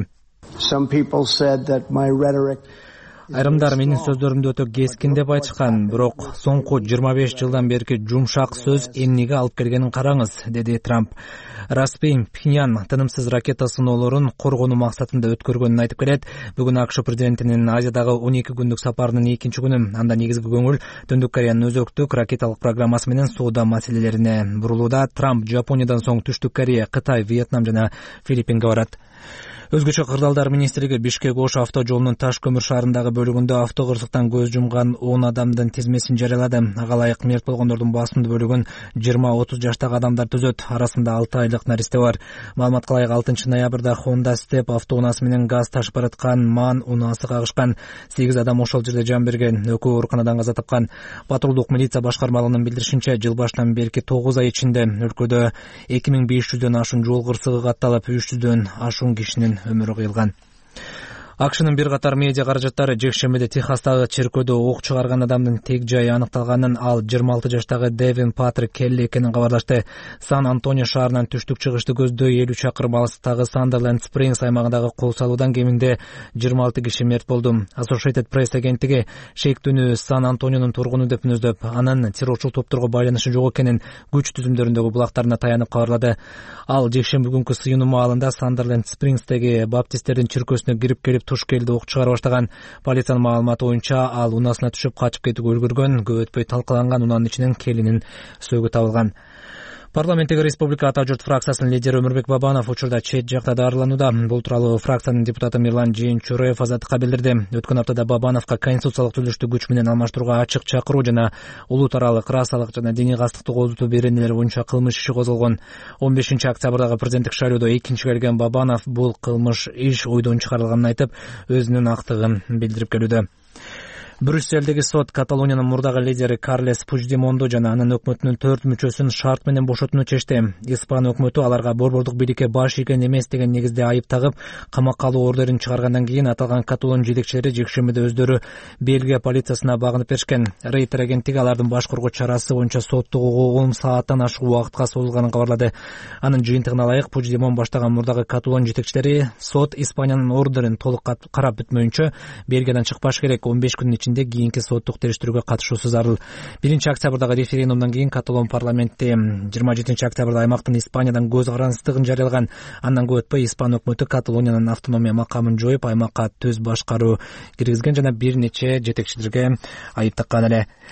Айрымдар менин сөздөрүмдү өтө кескин деп айтышкан, бирок соңку 25 жылдан берки жумшак сөз эмнеге алып келгенин караңыз, деди Трамп. Распейн Пхеньян тынымсыз ракета сыноолорун коргонуу максатында өткөргөнүн айтып келет. Бүгүн АКШ президентинин Азиядагы 12 күндүк сапарынын 2-күнү. Анда негизги көңүл Түндүк Кореянын өзөктүк ракеталык программасы менен соода маселелерине бурулууда. Трамп Жапониядан соң Түштүк Корея, Кытай, Вьетнам жана Филиппинге барат. Өзгөчө кырдаалдар министрлиги Бишкек-Ош авто жолунун Таш көмүр шаарындагы бөлүгүндө автокырсыктан көз жумган 10 адамдын тизмесин жарыялады. Ага ылайык мерт болгондордун басымдуу бөлүгүн 20-30 жаштагы адамдар түзөт. Арасында 6 айлык наристе бар. Маалыматка ылайык 6 ноябрда Honda Step автоунаасы менен газ ташып бараткан МАН унаасы кагышкан. 8 адам ошол жерде жан берген, экөө ооруканадан каза тапкан. Патрулдук милиция башкармалыгынын билдиришинче, жыл башынан берки 9 ай ичинде өлкөдө 2500дөн ашуун жол кырсыгы катталып, 300дөн ашуун кишинин өмүрү кыйылган. АКШнын бир катар медиа каражаттары жекшембиде Техастагы черкөөдө ок чыгарган адамдын тег жайы аныкталганын, ал 26 жаштагы Девин Патрик Келли экенин кабарлашты. Сан-Антонио шаарынан түштүк-чыгышты көздөй 50 чакырым алыстагы Сандерленд Спрингс аймагындагы кол салуудан кеминде 26 киши мерт болду. Associated Press агенттиги шектүүнү Сан-Антонионун тургуну деп мүнөздөп, анын террорчул топторго байланышы жок экенин күч түзүмдөрүндөгү булактарына таянып кабарлады. Ал жекшемби күнкү сыюну маалында Сандерленд Спрингстеги баптисттердин чиркөөсүнө кирип келип туш келди ок чыгара баштаган. Полициянын маалыматы боюнча ал унаасына түшүп качып кетүүгө үлгүргөн. Көп өтпөй талкаланган унанын ичинен Келинин сөөгү табылган. Парламенттеги Республика Ата журт фракциясынын лидери Өмүрбек Бабанов учурда чет жакта дарыланууда. Бул тууралуу фракциянын депутаты Мирлан Жээнчураев Азаттыкка билдирди. Өткөн аптада Бабановго конституциялык түзүлүштү күч менен алмаштырууга ачык чакыруу жана улут аралык расалык жана диний кастыкты кооздотуу беренелери боюнча кылмыш иши козголгон. 15 октябрдагы президенттик шайлоодо экинчи келген Бабанов бул кылмыш иш ойдон чыгарылганын айтып, өзүнүн актыгын билдирип келүүдө. Брюсселдеги сот Каталониянын мурдагы лидери Карлес Пучдемонду жана анын өкмөтүнүн 4 мүчөсүн шарт менен бошотууну чечти. Испан өкмөтү аларга борбордук бийликке баш ийген эмес деген негизде айып тагып, камакка алуу ордерин чыгаргандан кийин аталган каталон жетекчилери жекшембиде өздөрү Бельгия полициясына багынып беришкен. Рейтер агенттиги алардын баш коргоо чарасы боюнча соттук угугун сааттан ашык убакытка созулганын кабарлады. Анын жыйынтыгына ылайык Пучдемон баштаган мурдагы каталон жетекчилери сот Испаниянын ордерин толук карап бүтмөйүнчө Бельгиядан чыкпаш керек, 15 күндүн кийинки соттук териштирүүгө катышуусу зарыл. 1 октябрдагы референдумдан кийин каталон парламенти 27 октябрда аймактын Испаниядан көз карандыстыгын жарыялаган. Андан көп өтпөй Испан өкмөтү Каталониянын автономия макамын жоюп, аймакка төз башкаруу киргизген жана бир нече жетекчилерге айып таккан эле.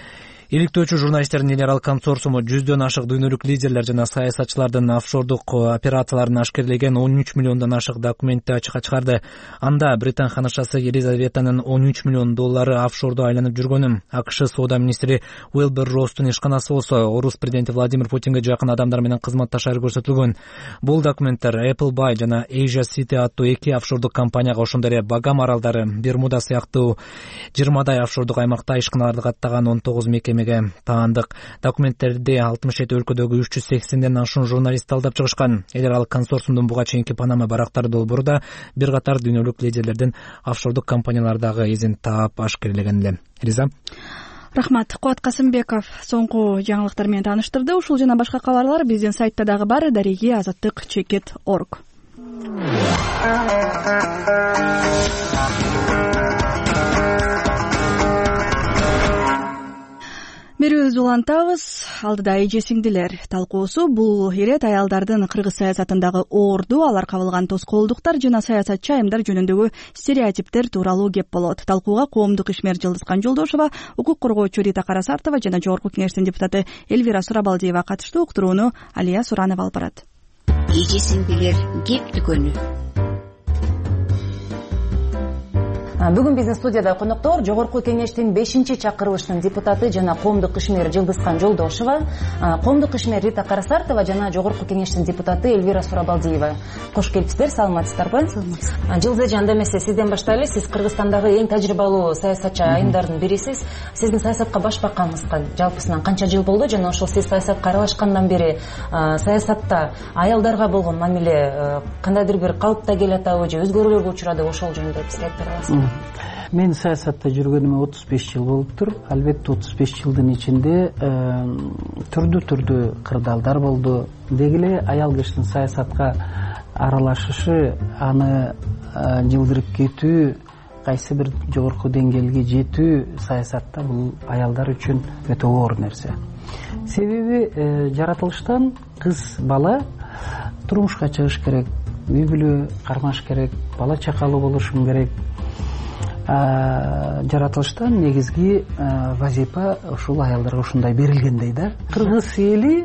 иликтөөчү журналисттердин эл аралык консорциуму 100дөн ашык дүйнөлүк лидерлер жана саясатчылардын офшордук операцияларын ашкерлеген 13 миллиондон ашык документти ачыкка чыгарды. Анда Британ ханышасы Елизаветанын 13 миллион доллары офшордо айланып жүргөнүн, АКШ соода министри Уилбер Росстун ишканасы болсо орус президенти Владимир Путинге жакын адамдар менен кызматташары көрсөтүлгөн. Бул документтер Appleby жана Asia City аттуу эки офшордук компанияга, ошондой эле Багам аралдары, Бермуда сыяктуу 20дай офшордук аймакта ишканаларды каттаган 19 мекемеге таандык. Документтерди 67 өлкөдөгү 380ден ашуун журналист алдап чыгышкан. Эл аралык консорциумдун буга чейинки Панама барактары долбоору да бир катар дүйнөлүк лидерлердин офшордук компаниялардагы изин таап ашкерелеген эле. Риза. Рахмат. Куат Касымбеков соңку жаңылыктар менен тааныштырды. Ушул жана башка кабарлар биздин сайтта дагы бар. darigi-azаттык.org. Берүүбүздү улантабыз. Алдыда эже сиңдилер талкуусу бул ирет аялдардын кыргыз саясатындагы оорду, алар кабылган тоскоолдуктар жана саясатчы айымдар жөнүндөгү стереотиптер тууралуу кеп болот. Талкууга коомдук ишмер Жылдызкан Жолдошова, укук коргоочу Рита Карасартова жана Жогорку Кеңештин депутаты Элвира Сурабалдиева катышты. Уктурууну Алия Суранова алып барат. Эже сиңдилер кеп түгөнү. Бүгүн биздин студияда коноктор Жогорку Кеңештин 5-чакырылышынын депутаты жана коомдук ишмер Жылдызкан Жолдошова, коомдук ишмер Рита Карасартова жана Жогорку Кеңештин депутаты Элвира Сурабалдиева. Кош келипсиздер, саламатсыздарбы? Жылдызы анда эмесе сизден баштайлы. Сиз Кыргызстандагы эң тажрыйбалуу саясатчы айымдардын бирисиз. Сиздин саясатка баш бакканыңызга жалпысынан канча жыл болду жана ошол сиз саясатка аралашкандан бери саясатта аялдарга болгон мамиле кандайдыр бир калыпта келатабы же өзгөрүүлөргө учурадыбы, ошол жөнүндө бизге айтып бере аласызбы? Мен саясатта жүргөнүмө 35 жыл болуптур. Албетте 35 жылдын ичинде түрдүү кырдаалдар болду. Деги эле аял кишинин саясатка аралашышы, аны жылдырып кетүү, кайсы бир жогорку деңгээлге жетүү саясатта бул аялдар үчүн өтө оор нерсе. Себеби жаратылыштан кыз бала турмушка чыгыш керек, үй бүлө кармаш керек, бала чакалуу болушун керек. Жаратылыштан негизги вазифа ушул аялдарга ушундай берилгендей да. Кыргыз эли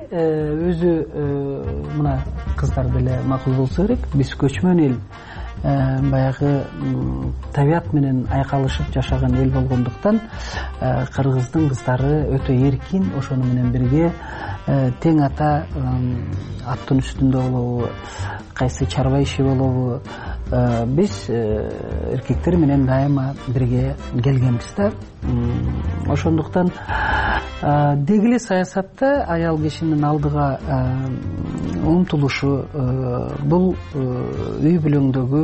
өзү мына кыздар деле макул болсо керек. Биз көчмөн эл, баягы табият менен айкалышып жашаган эл болгондуктан кыргыздын кыздары өтө эркин, ошону менен бирге тең ата аттын үстүндө болобу, кайсы чарба иши болобу, биз эркектер менен дайыма бирге келгенбиз да. Ошондуктан деги эле саясатта аял кишинин алдыга умтулушу бул үй бүлөңдөгү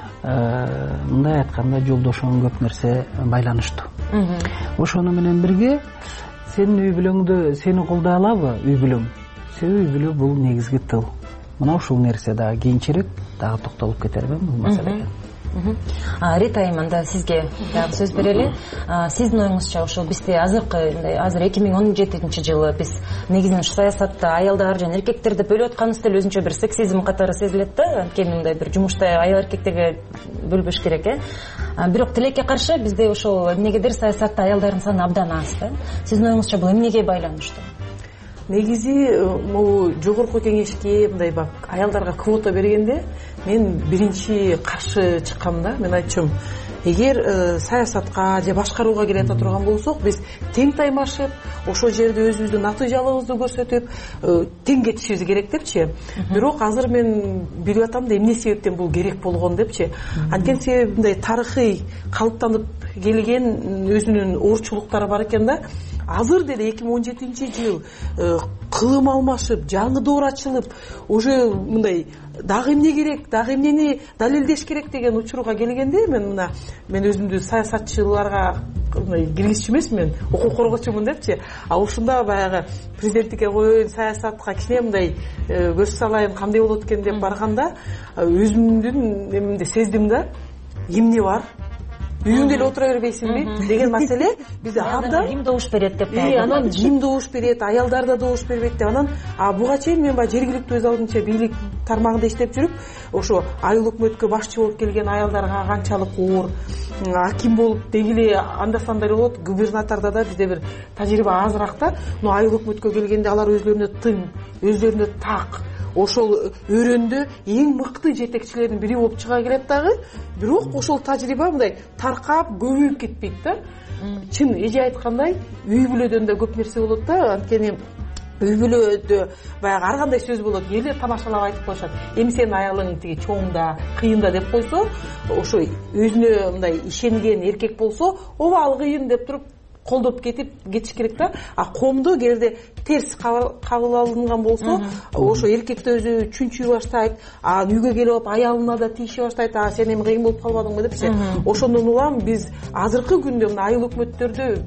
мындай айтканда жолдошуң көп нерсе байланыштуу. Ошону менен бирге сенин үй бүлөңдө сени колдой алабы үй бүлөң? Себеби үй бүлө бул негизги тыл. Мына ушул нерсе дагы кийинчерээк дагы токтолуп кетермин бул маселеге. Рита айымында сизге дагы сөз берели. Сиздин оюңузча ошол бизде азыр 2017 жылы биз негизинен саясатта аялдар жана эркектерди бөлүп атканыбыз деле өзүнчө бир сексизм катары сезилет да. Анткени мындай бир жумушта аял эркектерге бөлбөш керек, Бирок тилекке каршы бизде ошол эмнегедир саясатта аялдардын саны абдан аз да. Сиздин оюңузча бул эмнеге байланыштуу? Негизи могу жогорку кеңешке мындай аялдарга квота бергенде мен биринчи каршы чыккам да. Мен айтчумун, эгер саясатка же башкарууга келе турган болсок, биз тең таймашып, ошол жерде өзүбүздүн натыйжалыгыбызды көрсөтүп, тең кетишибиз керек депчи. Бирок азыр мен билип атам да эмне себептен бул керек болгон депчи. Анткени себеби мындай тарыхый калыптанып келген өзүнүн оорчулуктары бар экен да. Азыр деле 2017 жыл кылым алмашып, жаңы доор ачылып, уже мындай дагы эмне керек, дагы эмнени далилдеш керек деген учурга келгенде мен өзүмдү саясатчыларга киргизчү эмесмин, укук коргоочумун депчи. Ушунда баягы президенттикке коеюн, саясатка кичине мындай көз салайын, кандай болот экен деп барганда өзүмдүн эмимде сездим да, эмне бар? үйүңдө эле отура бербейсиңби деген маселе бизде абдан. Ким добуш берет деп анан ким добуш берет, аялдар да добуш бербейт деп анан буга чейин мен баягы жергиликтүү өз алдынча бийлик тармагында иштеп жүрүп ошо айыл өкмөткө башчы болуп келген аялдарга канчалык оор, аким болуп деги эле анда санда эле болот, губернатордо да бизде бир тажрыйба азыраак да. Но айыл өкмөткө келгенде алар өзлөрүнө тың, өзлөрүнө так, ошол өрөөндө эң мыкты жетекчилердин бири болуп чыга келет дагы. Бирок ошол тажрыйба мындай таркап көбөйүп кетпейт да. Чын эже айткандай үй бүлөдөн да көп нерсе болот да. Анткени үй бүлөдө баягы ар кандай сөз болот, эле тамашалап айтып коюшат. Эми сенин аялың тиги чоң да, кыйын да деп койсо, ошо өзүнө мындай ишенген эркек болсо, ооба ал кыйын деп туруп колдоп кетиш керек да. Коомдо кээде терс кабыл алынган болсо, ошо эркекти өзү чүнчүй баштайт, үйгө келип алып аялына да тийише баштайт, сен эми кыйын болуп калбадыңбы депчи. Ошондон улам биз азыркы күндө мына айыл өкмөттөрдө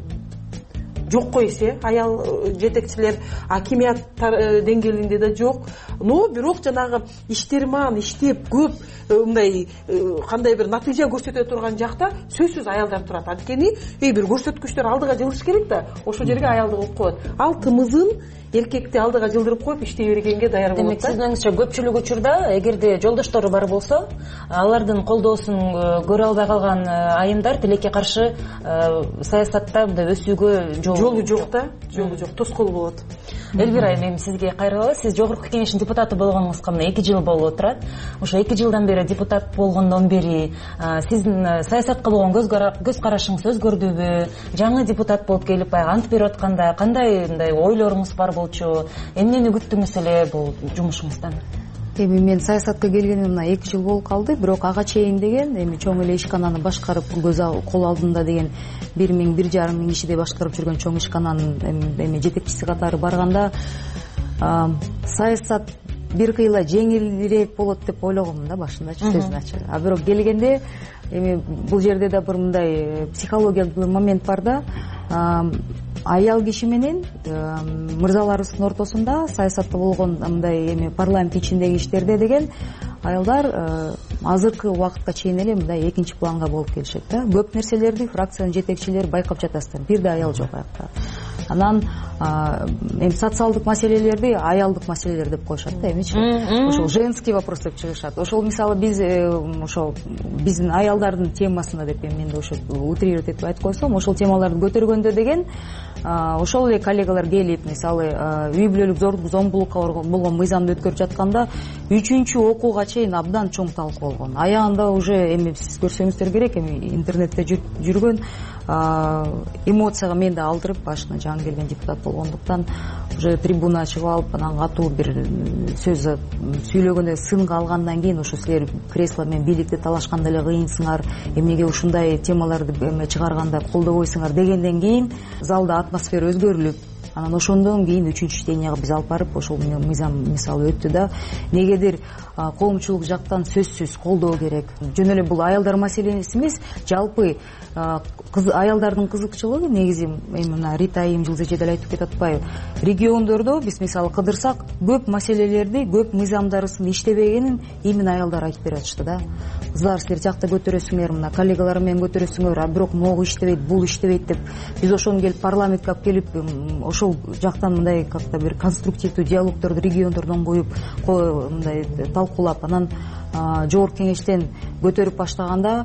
жокко эсе аял жетекчилер акимият деңгээлинде да жок. Но бирок жанагы иштерман иштеп көп мындай кандай бир натыйжа көрсөтө турган жакта сөзсүз аялдар турат. Анткени бир көрсөткүчтөр алдыга жылыш керек да, ошол жерге аялды коюп коет. Ал тымызын эркекти алдыга жылдырып коюп иштей бергенге даяр болот. Демек сиздин оюңузча көпчүлүк учурда эгерде жолдоштору бар болсо, алардын колдоосун көрө албай калган айымдар тилекке каршы саясатта мындай өсүүгө жолу жок да, жолу жок, тоскоол болот. Элвира айым, эми сизге кайрылалы. Сиз жогорку кеңештин депутаты болгонуңузга мына 2 жыл болуп отурат. Ошо 2 жылдан бери депутат болгондон бери сиздин саясатка болгон көз карашыңыз өзгөрдүбү? Жаңы депутат болуп келип баягы ант берип атканда кандай мындай ойлоруңуз бар болчу? Эмнени күттүңүз эле бул жумушуңуздан? Эми мен саясатка келгениме мына 2 жыл болуп калды, бирок ага чейин деген эми чоң эле ишкананы башкарып көз кол алдында деген 1,5 миң кишидей башкарып жүргөн чоң ишкананын эми жетекчиси катары барганда саясат бир кыйла жеңилирээк болот деп ойлогомун да башындачы, сөзүн ачык. Бирок келгенде эми бул жерде да бир мындай психологиялык момент бар да. Аял киши менен мырзаларыбыздын ортосунда саясатта болгон мындай эми парламент ичиндеги иштерде деген аялдар азыркы убакытка чейин эле мындай экинчи планга болуп келишет да. Көп нерселерди фракциянын жетекчилери байкап жатасыздар. Бир да аял жок аякта. Анан эми социалдык маселелерди аялдык маселелер деп коюшат да эмичи. Ошол женский вопрос деп чыгышат. Ошол мисалы биз ошол биздин аялдардын темасына деп мен да ошо утрировать этип айтып койсом, ошол темаларды көтөргөндө деген ошол эле коллегалар келип, мисалы үй бүлөлүк зомбулукка болгон мыйзамды өткөрүп жатканда 3-чү окууга чейин абдан чоң талкуу болгон. Аягында уже эми сиз көрсөңүздөр керек, эми интернетте жүргөн эмоцияга мен да алдырып, башына жаңы келген депутат болгондуктан уже трибунага чыгып алып, анан катуу бир сөз сүйлөгөндө сынга алгандан кийин ошо силер кресло менен бийликти талашканда эле кыйынсыңар, эмнеге ушундай темаларды чыгарганда колдобойсуңар дегенден кийин залда атмосфера өзгөрүлүп, анан ошондон кийин 3-чү чтенияга биз алып барып ошол мыйзам мисалы өттү да. Негедир коомчулук жактан сөзсүз колдоо керек. Жөн эле бул аялдар маселеси эмес, жалпы аялдардын кызыкчылыгы негизи эми мына Рита айым жылдыжа деле айтып кетип атпайбы? Региондордо биз мисалы кыдырсак көп маселелерди, көп мыйзамдарыбыздын иштебегенин именно аялдар айтып берип атышты да. Кыздар силер жакта көтөрөсүңөр, мына коллегалар менен көтөрөсүңөр, бирок могу иштебейт, бул иштебейт деп биз ошону келип парламентке алып келип ошол жактан мындай как-то бир конструктивдүү диалогдорду региондордон коюп мындай талкуулап, анан жогорку кеңештен көтөрүп баштаганда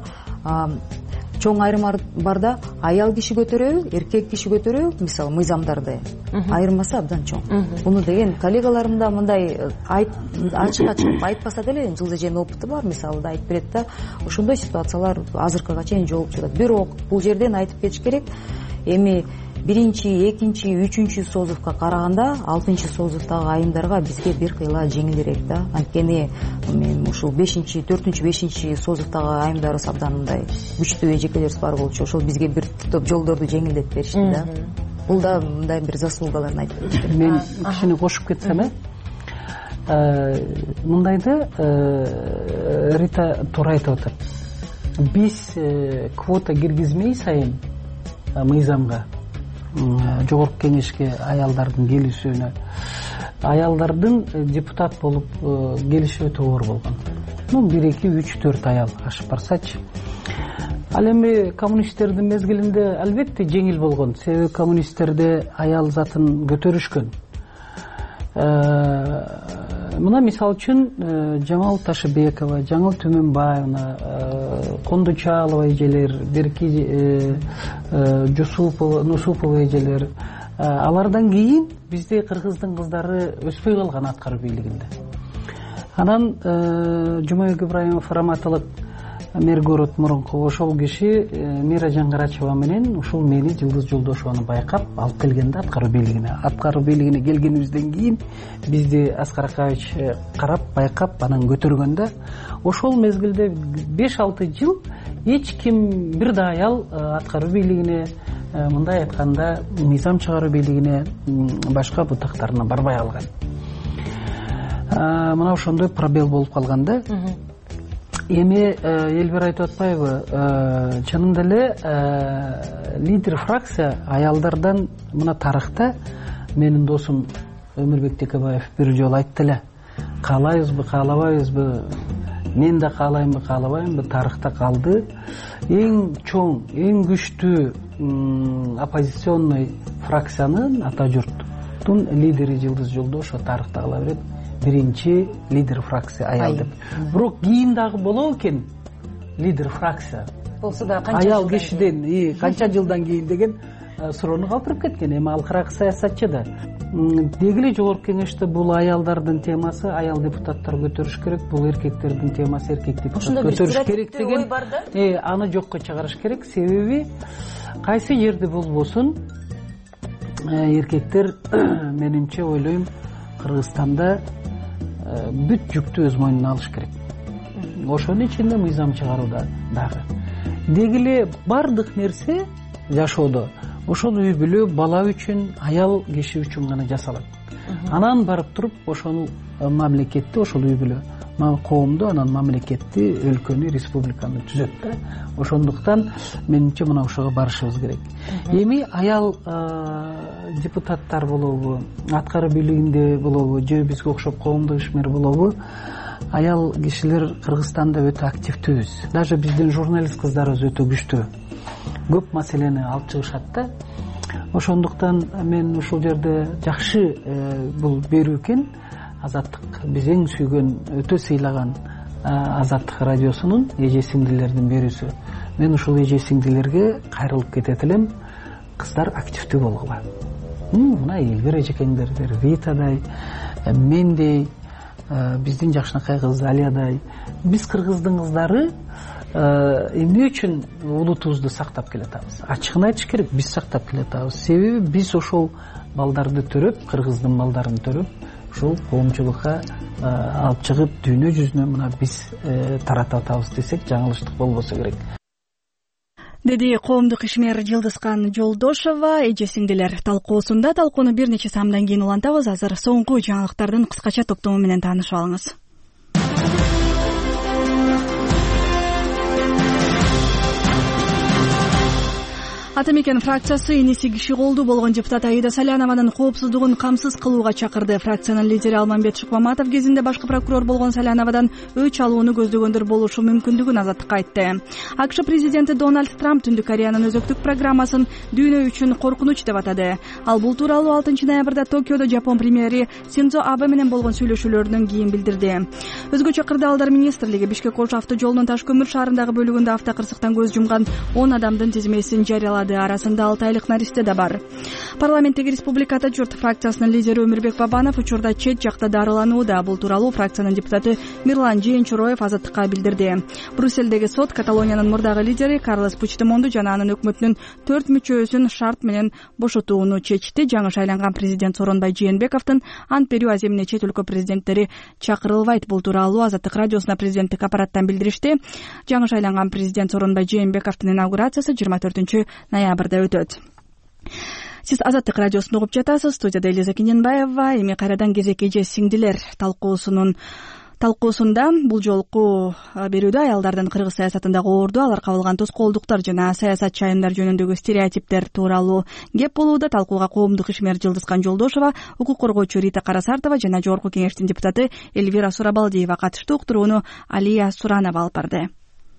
чоң айырмалар бар да. Аял киши көтөрөбү, эркек киши көтөрөбү, мисалы мыйзамдарды айырмасы абдан чоң. Буну деген коллегаларым да мындай ачык айтпаса деле жылдыженин опыты бар, мисалы да айтып берет да. Ошондой ситуациялар азыркыга чейин жолугуп жатат. Бирок бул жерден айтып кетиш керек, эми 1-2, 3-чү созувка караганда 6-чы созувдагы айымдарга бизге бир кыйла жеңилирээк да. Анткени мен ушул 4-чү, 5-чи созувдагы айымдарыбыз абдан мындай күчтүү эжекелерибиз бар болчу. Ошол бизге бир топ жолдорду жеңилдетип беришти да. Бул да мындай бир заслугаларын айтып кетишти. Мен кичине кошуп кетсем, мындай да, Рита туура айтып атат. Биз квота киргизмей сайын мыйзамга жогорку кеңешке аялдардын келишүүнө аялдардын депутат болуп келиши өтө оор болгон. 1, 2, 3, 4 аял ашып барсачы. Ал эми коммунисттердин мезгилинде албетте жеңил болгон, себеби коммунисттерде аял затын көтөрүшкөн. Мына мисалы үчүн Жамал Ташыбекова, Жаңыл Түмөнбаевна, Кондучалова эжелер, Берки Нусупова эжелер, алардан кийин бизде кыргыздын кыздары өспөй калган аткаруу бийлигинде. Анан Жумабек Ибраимов раматылык мэргород мурунку ошол киши Миражан Карачева менен ушул мени Жылдыз Жолдошованы байкап алып келгенде аткаруу бийлигине келгенибизден кийин бизди Аскар Акаевич карап байкап анан көтөргөндө ошол мезгилде 5-6 жыл эч ким бир да аял аткаруу бийлигине, мындай айтканда мыйзам чыгаруу бийлигине, башка бутактарына барбай алган. Мына ошондой пробел болуп калган да. Эми Элбир айтып атпайбы, чынында эле лидер фракция аялдардан мына тарыхта менин досум Өмүрбек Текебаев бир жолу айтты эле. Каалайбызбы, каалабайбызбы, мен да каалаймбы, каалабаймбы, тарыхта калды. Эң чоң, эң күчтүү оппозиционный фракциянын ата журттун лидери Жылдыз Жолдошова тарыхта кала берет. Биринчи лидер фракция аял деп. Бирок кийин дагы болобу экен лидер фракция. Болсо да канча аял кишиден канча жылдан кийин деген суроону калтырып кеткен. Эми алкырак саясатчы да. Деги эле жогорку кеңеште бул аялдардын темасы аял депутаттар көтөрүш керек, бул эркектердин темасы эркек депутат көтөрүш керек деген аны жокко чыгарыш керек. Себеби кайсы жерде болбосун эркектер менимче ойлойм Кыргызстанда бүт жүктү өз мойнуна алыш керек. Ошонун ичинде мыйзам чыгарууда дагы. Деги эле бардык нерсе жашоодо ошол үй бүлө бала үчүн, аял киши үчүн гана жасалат. Анан барып туруп ошол мамлекетти, ошол үй бүлө, коомду, анан мамлекетти, өлкөнү, республиканы түзөт да. Ошондуктан менимче мына ошого барышыбыз керек. Эми аял депутаттар болобу, аткаруу бийлигинде болобу, же бизге окшоп коомдук ишмер болобу, аял кишилер Кыргызстанда өтө активдүүбүз. Даже биздин журналист кыздарыбыз өтө күчтүү. Көп маселени алып чыгышат да. Ошондуктан мен ушул жерде жакшы бул берүү экен. Азаттык биз эң сүйгөн, өтө сыйлаган Азаттык радиосунун эже сиңдилердин берүүсү. Мен ушул эже сиңдилерге кайрылып кетет элем. Кыздар активдүү болгула. Мына Элбир эжекеңдер, Витадай, мендей, биздин жакшынакай кыз Алиядай, биз кыргыздын кыздары эмне үчүн улутубузду сактап келатабыз? Ачыгын айтыш керек, биз сактап келатабыз. Себеби биз ошол балдарды төрөп, кыргыздын балдарын төрөп, ушул коомчулукка алып чыгып, дүйнө жүзүнө мына биз таратып атабыз десек, жаңылыштык болбосо керек. Деди коомдук ишмер Жылдызкан Жолдошова. Эже сиңдилер талкуусунда талкууну бир нече самдан кийин улантабыз. Азыр соңку жаңылыктардын кыскача топтому менен таанышып алыңыз. Ата мекен фракциясы иниси киши колдуу болгон депутат Аида Салянованын коопсуздугун камсыз кылууга чакырды. Фракциянын лидери Алмамбет Шыкмаматов кезинде башкы прокурор болгон Саляновадан өч алууну көздөгөндөр болушу мүмкүндүгүн Азаттыкка айтты. АКШ президенти Дональд Трамп Түндүк Кореянын өзөктүк программасын дүйнө үчүн коркунуч деп атады. Ал бул тууралуу 6 ноябрда Токиодо Жапон премьери Синдзо Абе менен болгон сүйлөшүүлөрүнөн кийин билдирди. Өзгөчө Кырдаалдар министрлиги Бишкек-Ош автожолунун Таш көмүр шаарындагы бөлүгүндө автокырсыктан көз жумган 10 адамдын тизмесин жарыялады. Арасында 6 айлык наристе да бар. Парламенттеги Республиката журт фракциясынын лидери Өмүрбек Бабанов учурда чет жакта дарыланууда. Бул тууралуу фракциянын депутаты Мирлан Жээнчуроев Азаттыкка билдирди. Брюссельдеги сот Каталониянын мурдагы лидери Карлос Пучдемонду жана анын өкмөтүнүн 4 мүчөсүн шарт менен бошотууну чечти. Жаңы шайланган президент Сооронбай Жээнбековдун ант берүү аземине чет өлкө президенттери чакырылбайт. Бул тууралуу Азаттык радиосуна президенттик аппараттан билдиришти. Жаңы шайланган президент Сооронбай Жээнбековдун инаугурациясы 24 ноябрда өтөт. Сиз Азаттык радиосун угуп жатасыз. Студияда Элиза Кененбаева. Эми кайрадан кезек эже сиңдилер талкуусунда бул жолку берүүдө аялдардын кыргыз саясатындагы орду, алар кабыл алган тоскоолдуктар жана саясат чайымдар жөнүндөгү стереотиптер тууралуу кеп болууда. Талкууга коомдук ишмер Жылдызкан Жолдошова, укук коргоочу Рита Карасартова жана жогорку кеңештин депутаты Эльвира Сурабалдиева катышты. Уктурууну Алия Суранова алып барды.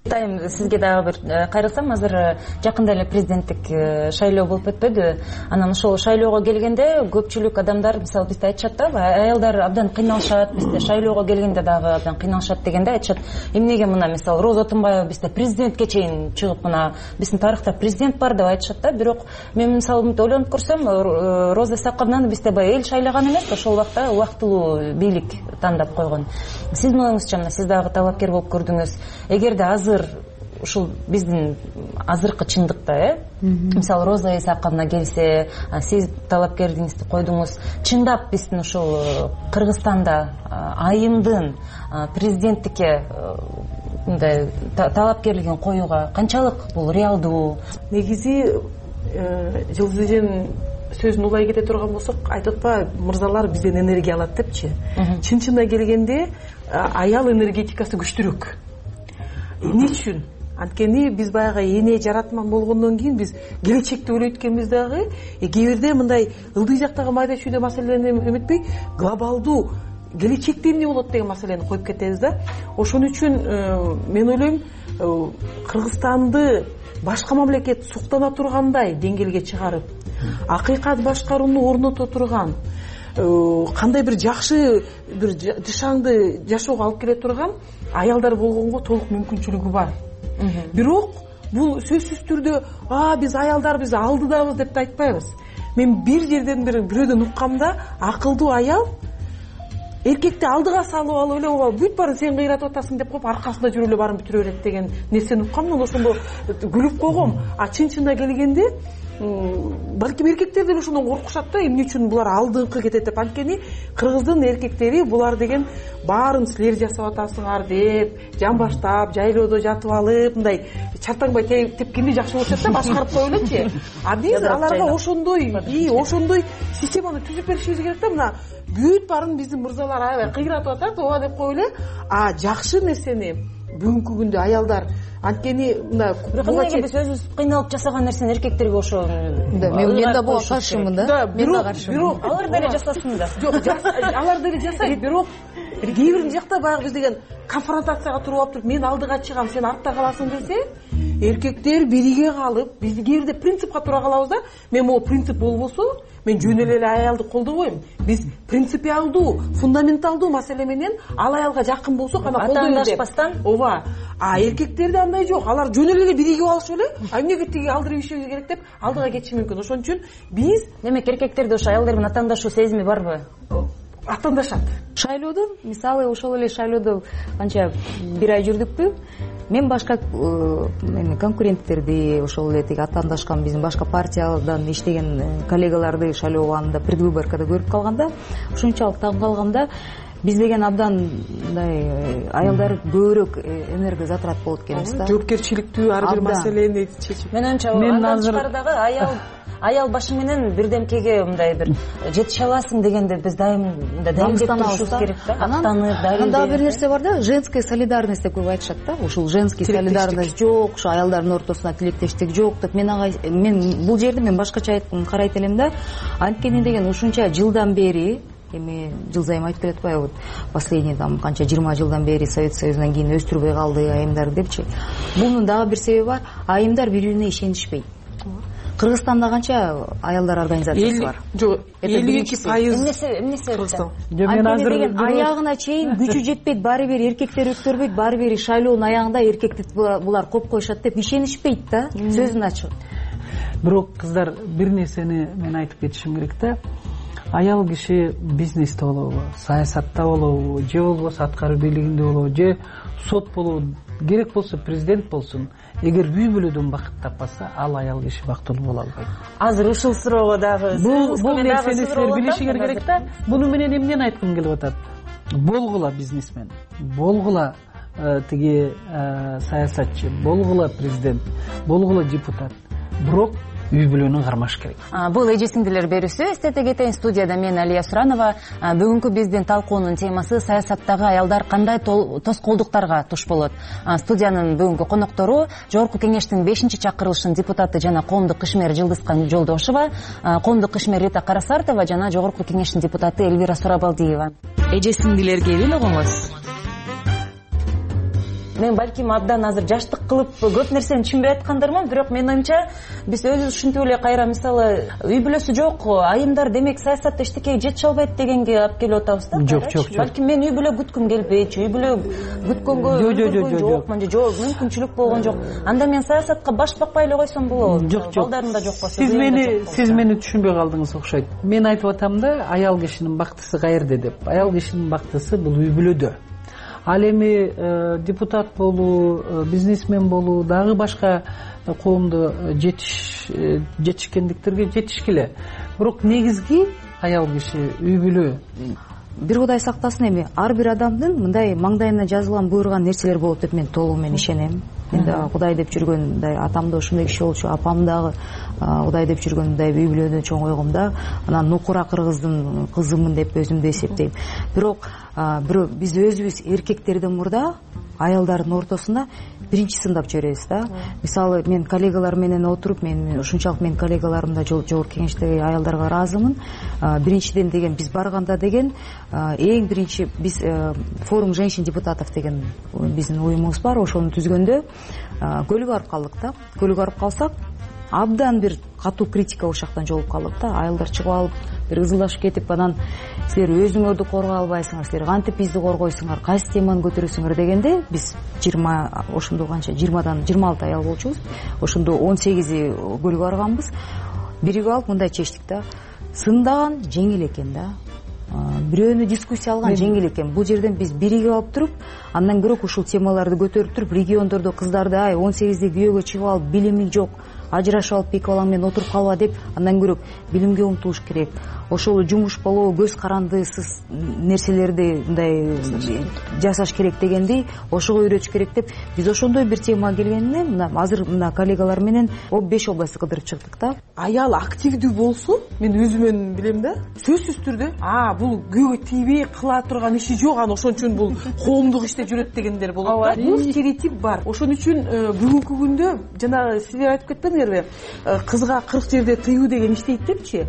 Атайым, сизге дагы бир кайрылсам, азыр жакында эле президенттик шайлоо болуп өтпөдү. Анан ошол шайлоого келгенде көпчүлүк адамдар, мисалы бизде айтышат да, аялдар абдан кыйналышат, бизде шайлоого келгенде дагы абдан кыйналышат дегенде айтышат. Эмнеге мына мисалы Роза Отунбаева бизде президентке чейин чыгып, мына биздин тарыхта президент бар деп айтышат да. Бирок мен мисалы ойлонуп көрсөм, Роза Исаковнаны бизде эл шайлаган эмес, ошол убакта убактылуу бийлик тандап койгон. Сиздин оюңузча, мына сиз дагы талапкер болуп көрдүңүз. Эгерде азыр ушул биздин азыркы чындыкта, мисалы Роза Исаковна келсе, сиз талапкерлигиңизди койдуңуз, чындап биздин ушул Кыргызстанда айымдын президенттикке мындай талапкерлигин коюуга канчалык бул реалдуу? Негизи Жылдызен сөзүн улай кете турган болсок, айтып атпа, мырзалар бизден энергия алат депчи. Чын-чынына келгенде аял энергетикасы күчтүүрөөк. Эмне үчүн? Анткени биз баягы эне жаратман болгондон кийин биз келечекти ойлойт экенбиз дагы, кээ бирде мындай ылдый жактагы майда чүйдө маселени эметпей, глобалдуу келечекте эмне болот деген маселени коюп кетебиз да. Ошон үчүн мен ойлойм, Кыргызстанды башка мамлекет суктана тургандай деңгээлге чыгарып, акыйкат башкарууну орното турган, кандай бир жакшы бир жашаңды жашоого алып келе турган аялдар болгонго толук мүмкүнчүлүгү бар. Бирок бул сөзсүз түрдө биз аялдар биз алдыдабыз деп да айтпайбыз. Мен бир жерден бирөөдөн уккамда, акылдуу аял эркекти алдыга салып алып эле, бүт баарын сен кыйратып атасың деп коюп, аркасында жүрүп эле баарын бүтүрө берет деген нерсени уккам. Мен ошондо күлүп койгом. Чын-чынына келгенде балким эркектер деле ошондон коркушат да, эмне үчүн булар алдыңкы кетет деп. Анткени кыргыздын эркектери булар деген баарын силер жасап атасыңар деп, жан баштап, жайлоодо жатып алып, мындай чартаңбай тепкенди жакшы болушат да, башкарып коелучу. Биз аларга ошондой системаны түзүп беришибиз керек да. Мына бүт баарын биздин мырзалар аябай кыйратып атат, ооба деп коелу. Жакшы нерсени бүгүнкү күндө аялдар, анткени мына эмнеге биз өзүбүз кыйналып жасаган нерсени эркектерге ошо мен да буга каршымын да. Мен да каршымын. Алар деле жасасын да. Жок, алар деле жасайт, бирок кээ бир жакта баягы биз деген конфронтацияга туруп алып туруп, мен алдыга чыгам, сен артта каласың десе, эркектер бириге калып, биз кээ бирде принципка тура калабыз да. Мен могу принцип болбосо, мен жөн эле аялды колдобойм. Биз принципиалдуу, фундаменталдуу маселе менен ал аялга жакын болсок, ана колдойбуз деп. Ооба. Эркектерде андай жок. Алар жөн эле биригип алышып эле, эмнеге тиги алдырып ишибиз керек деп алдыга кетиши мүмкүн. Ошон үчүн биз, демек, эркектерде ошо аялдар менен атаандашуу сезими барбы? Атаандашат. Шайлоодо, мисалы, ошол эле шайлоодо канча бир ай жүрдүкпү? Мен башка конкуренттерди, ошол эле тиги атаандашкан биздин башка партиядан иштеген коллегаларды шайлоо убагында предвыборкада көрүп калганда, ушунчалык таң калгамда, биз деген абдан мындай аялдар көбүрөөк энергия затрат болот экенбиз да. Жоопкерчиликтүү ар бир маселени чечип. Мен андан дагы аял башы менен бирдемкеге мындай бир жетише аласың дегенде биз дайым дайындап турушубуз керек да. Анан дагы бир нерсе бар да, женская солидарность деп көп айтышат да. Ушул женский солидарность жок, ушу аялдардын ортосуна тилектештик жок деп. Мен бул жерде мен башкача карайт элем да. Анткени деген ушунча жылдан бери, эми жыл сайын айтып келет атпайбы, последний канча 20 жылдан бери Совет Союзунан кийин өстүрбөй калды айымдар депчи. Бунун дагы бир себеби бар, айымдар бири-бирине ишенишпейт. Кыргызстанда канча аялдар организациясы бар? Жок, 52%. Эмне себептен? Аягына чейин күчү жетпейт, баары бир эркектер өткөрбөйт, баары бир шайлоонун аягында эркекти булар коп коюшат деп ишенишпейт да, сөзүн ачып. Бирок кыздар, бир нерсени мен айтып кетишим керек да. Аял киши бизнесте болобу, саясатта болобу, же болбосо аткаруу бийлигинде болобу, же сот болобу, керек болсо президент болсун, эгер үй бүлөдөн бакыт таппаса, ал аял киши бактылуу боло албайт. Азыр ушул суроого дагы бул нерсени силер билишиңер керек да. Буну менен эмнени айткым келип атат? Болгула бизнесмен, болгула тиги саясатчы, болгула президент, болгула депутат. Бирок үй бүлөнү кармаш керек. Бул эжесиңдилер берүүсү. Эстете кетейин, студияда мен Алия Суранова. Бүгүнкү биздин талкуунун темасы саясаттагы аялдар кандай тоскоолдуктарга туш болот. Студиянын бүгүнкү коноктору Жогорку Кеңештин 5-чакырылышынын депутаты жана коомдук ишмер Жылдызкан Жолдошова, коомдук ишмер Рита Карасартова жана Жогорку Кеңештин депутаты Элвира Сурабалдиева. Эжесиңдилерге эбил огоңуз. мен балким абдан азыр жаштык кылып көп нерсени түшүнбөй аткандармын, бирок менин оюмча биз өзүбүз ушинтип эле кайра мисалы үй бүлөсү жок айымдар демек саясатта эчтекеге жетише албайт дегенге алып келип атабыз да. Жок. Балким мен үй бүлө күткүм келбейчү, үй бүлө күткөнгө жокмун же жок, мүмкүнчүлүк болгон жок. Анда мен саясатка баш бакпай эле койсом болобу? Жок. Балдарым да жок болсо. Сиз мени түшүнбөй калдыңыз окшойт. Мен айтып атам да, аял кишинин бактысы каерде деп. Аял кишинин бактысы бул үй бүлөдө. Ал эми депутат болуу, бизнесмен болуу, дагы башка коомдо жетишкендиктерге жетишкиле. Бирок негизги аял киши үй бүлө. Бир Кудай сактасын, эми ар бир адамдын мындай маңдайына жазылган буйруган нерселер болот деп мен толугу менен ишенем. Мен да Кудай деп жүргөн мындай атам да ошондой киши болчу, апам дагы Кудай деп жүргөн мындай үй бүлөдө чоңойгом да. Анан нукура кыргыздын кызымын деп өзүмдү эсептейм. Бирок биз өзүбүз эркектерден мурда аялдардын ортосунда биринчи сындап жиберебиз да. Мисалы мен коллегалар менен отуруп, мен ушунчалык менин коллегаларым да жогорку кеңештеги аялдарга ыраазымын. Биринчиден деген биз барганда деген эң биринчи биз форум женщин депутатов деген биздин уюмубуз бар. Ошону түзгөндө көлүккө барып калдык да. Көлүккө барып калсак абдан бир катуу критика ошол жактан жолуп калдык да. Аялдар чыгып алып бир ызылдашып кетип, анан силер өзүңөрдү коргой албайсыңар, силер кантип бизди коргойсуңар, кайсы теманы көтөрөсүңөр дегенде биз 20 ошондо канча 20дан 26 аял болчубуз. Ошондо 18и көлүккө барганбыз. Биригип алып мындай чечтик да. Сындаган жеңил экен да. Бирөөнү дискуссия алган жеңил экен. Бул жерден биз биригип алып туруп, андан көрө ушул темаларды көтөрүп туруп, региондордо кыздарды 18де күйөөгө чыгып алып, билими жок, ажырашып алып эки балаң менен отуруп калба деп, андан көрө билимге умтулуш керек. Ошол жумуш болобу, көз карандысыз нерселерди мындай жасаш керек дегендей, ошого үйрөтүш керек деп биз ошондой бир тема келгенде, мына азыр мына коллегалар менен 5 областты кыдырып чыктык да. Аял активдүү болсун, мен өзүмөн билем да, сөзсүз түрдө бул күйөөгө тийбей кыла турган иши жок, анан ошон үчүн бул коомдук иште жүрөт дегендер болот да. Бул стереотип бар. Ошон үчүн бүгүнкү күндө жана силер айтып кетпедиңерби, кызга 40 жерде тыюу деген иштейт депчи.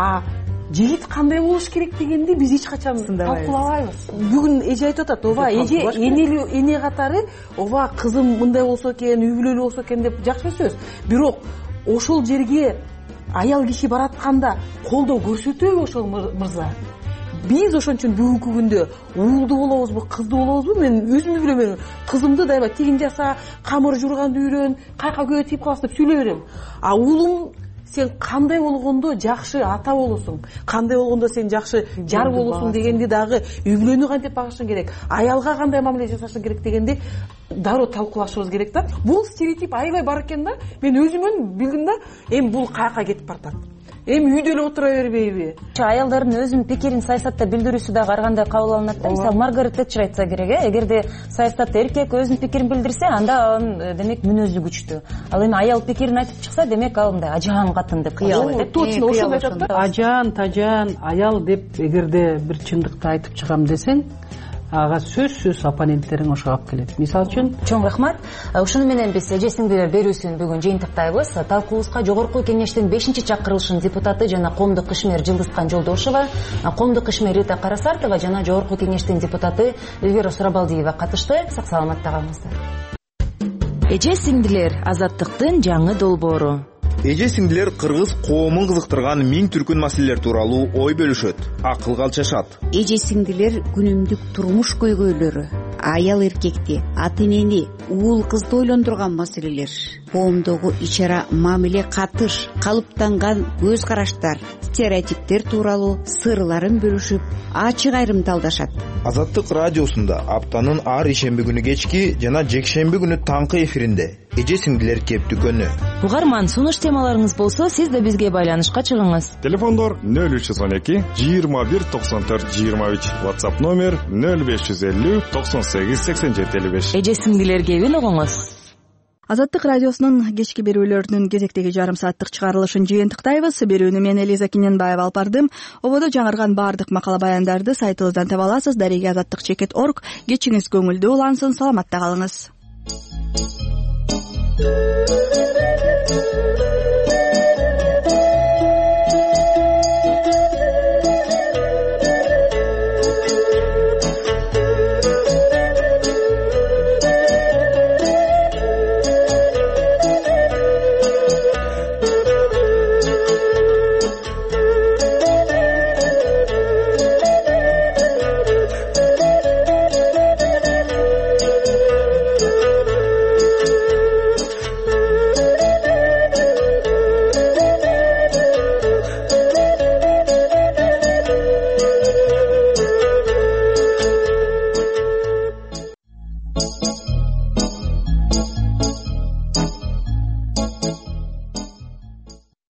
Жигит кандай болуш керек дегенди биз эч качан талкуулабайбыз. Бүгүн эже айтып атат, ооба эже эне катары, ооба кызым мындай болсо экен, үй бүлөлүү болсо экен деп жакшы сөз. Бирок ошол жерге аял киши баратканда колдоо көрсөтөбү ошол мырза? Биз ошон үчүн бүгүнкү күндө уулду болобузбу, кызды болобузбу? Мен өзүмдү билем, мен кызымды дайыма тигин жаса, камыр журганды үйрөн, кайка күйөө тийип каласың деп сүйлөй берем. Уулум, сен кандай болгондо жакшы ата болосуң, кандай болгондо сен жакшы жар болосуң дегенди дагы, үй бүлөнү кантип багышың керек, аялга кандай мамиле жасашың керек дегенди дароо талкуулашыбыз керек да. Бул стереотип аябай бар экен да. Мен өзүмөн билдим да, эми бул каяка кетип баратат. Эми үйдө эле отура бербейби? Аялдардын өзүнүн пикирин саясатта билдирүүсү дагы ар кандай кабыл алынат да. Мисалы Маргарет Тэтчер айтса керек, эгерде саясатта эркек өзүнүн пикирин билдирсе, анда анын демек мүнөзү күчтүү. Ал эми аял пикирин айтып чыкса, демек ал мындай ажаан катын деп кыялат. Точно ошону айтат да. Ажаан, тажаан, аял деп эгерде бир чындыкты айтып чыгам десең, ага сөзсүз оппоненттериң ошого алып келет. Мисалы үчүн чоң рахмат. Ушуну менен биз эже сиңдилер берүүсүн бүгүн жыйынтыктайбыз. Талкуубузга Жогорку Кеңештин 5-чакырылышынын депутаты жана коомдук ишмер Жылдызкан Жолдошова, коомдук ишмер Рита Карасартова жана Жогорку Кеңештин депутаты Эльвира Сурабалдиева катышты. Сак саламатта калыңыздар. Эже сиңдилер, азаттыктын жаңы долбоору. Эже сиңдилер кыргыз коомун кызыктырган миң түркүн маселелер тууралуу ой бөлүшөт, акылга алчашат. Эже сиңдилер күнүмдүк турмуш көйгөйлөрү, аял эркекти, ата энени, уул кызды ойлондурган маселелер, коомдогу ичара мамиле катыш, калыптанган көз караштар, стереотиптер тууралуу сырларын бөлүшүп, ачык айрымталдашат. Азаттык радиосунда аптанын ар ишемби күнү кечки жана жекшемби күнү таңкы эфиринде эже сиңдилер кептүкөнү. Угарман, сунуш темаларыңыз болсо, сиз да бизге байланышка чыгыңыз. Телефондор 0312 21 94 23, WhatsApp номер 0550 98 87 55. Эже сиңдилер кебин угуңуз. Азаттык радиосунун кечки берүүлөрүнүн кезектеги жарым сааттык чыгарылышын жыйынтыктайбыз. Берүүнү мен Элиза Киненбаева алып бардым. Ободо жаңырган баардык макала баяндарды сайтыбыздан таба аласыз. Дареги азаттык.org. Кечиңиз көңүлдүү улансын, саламатта калыңыз.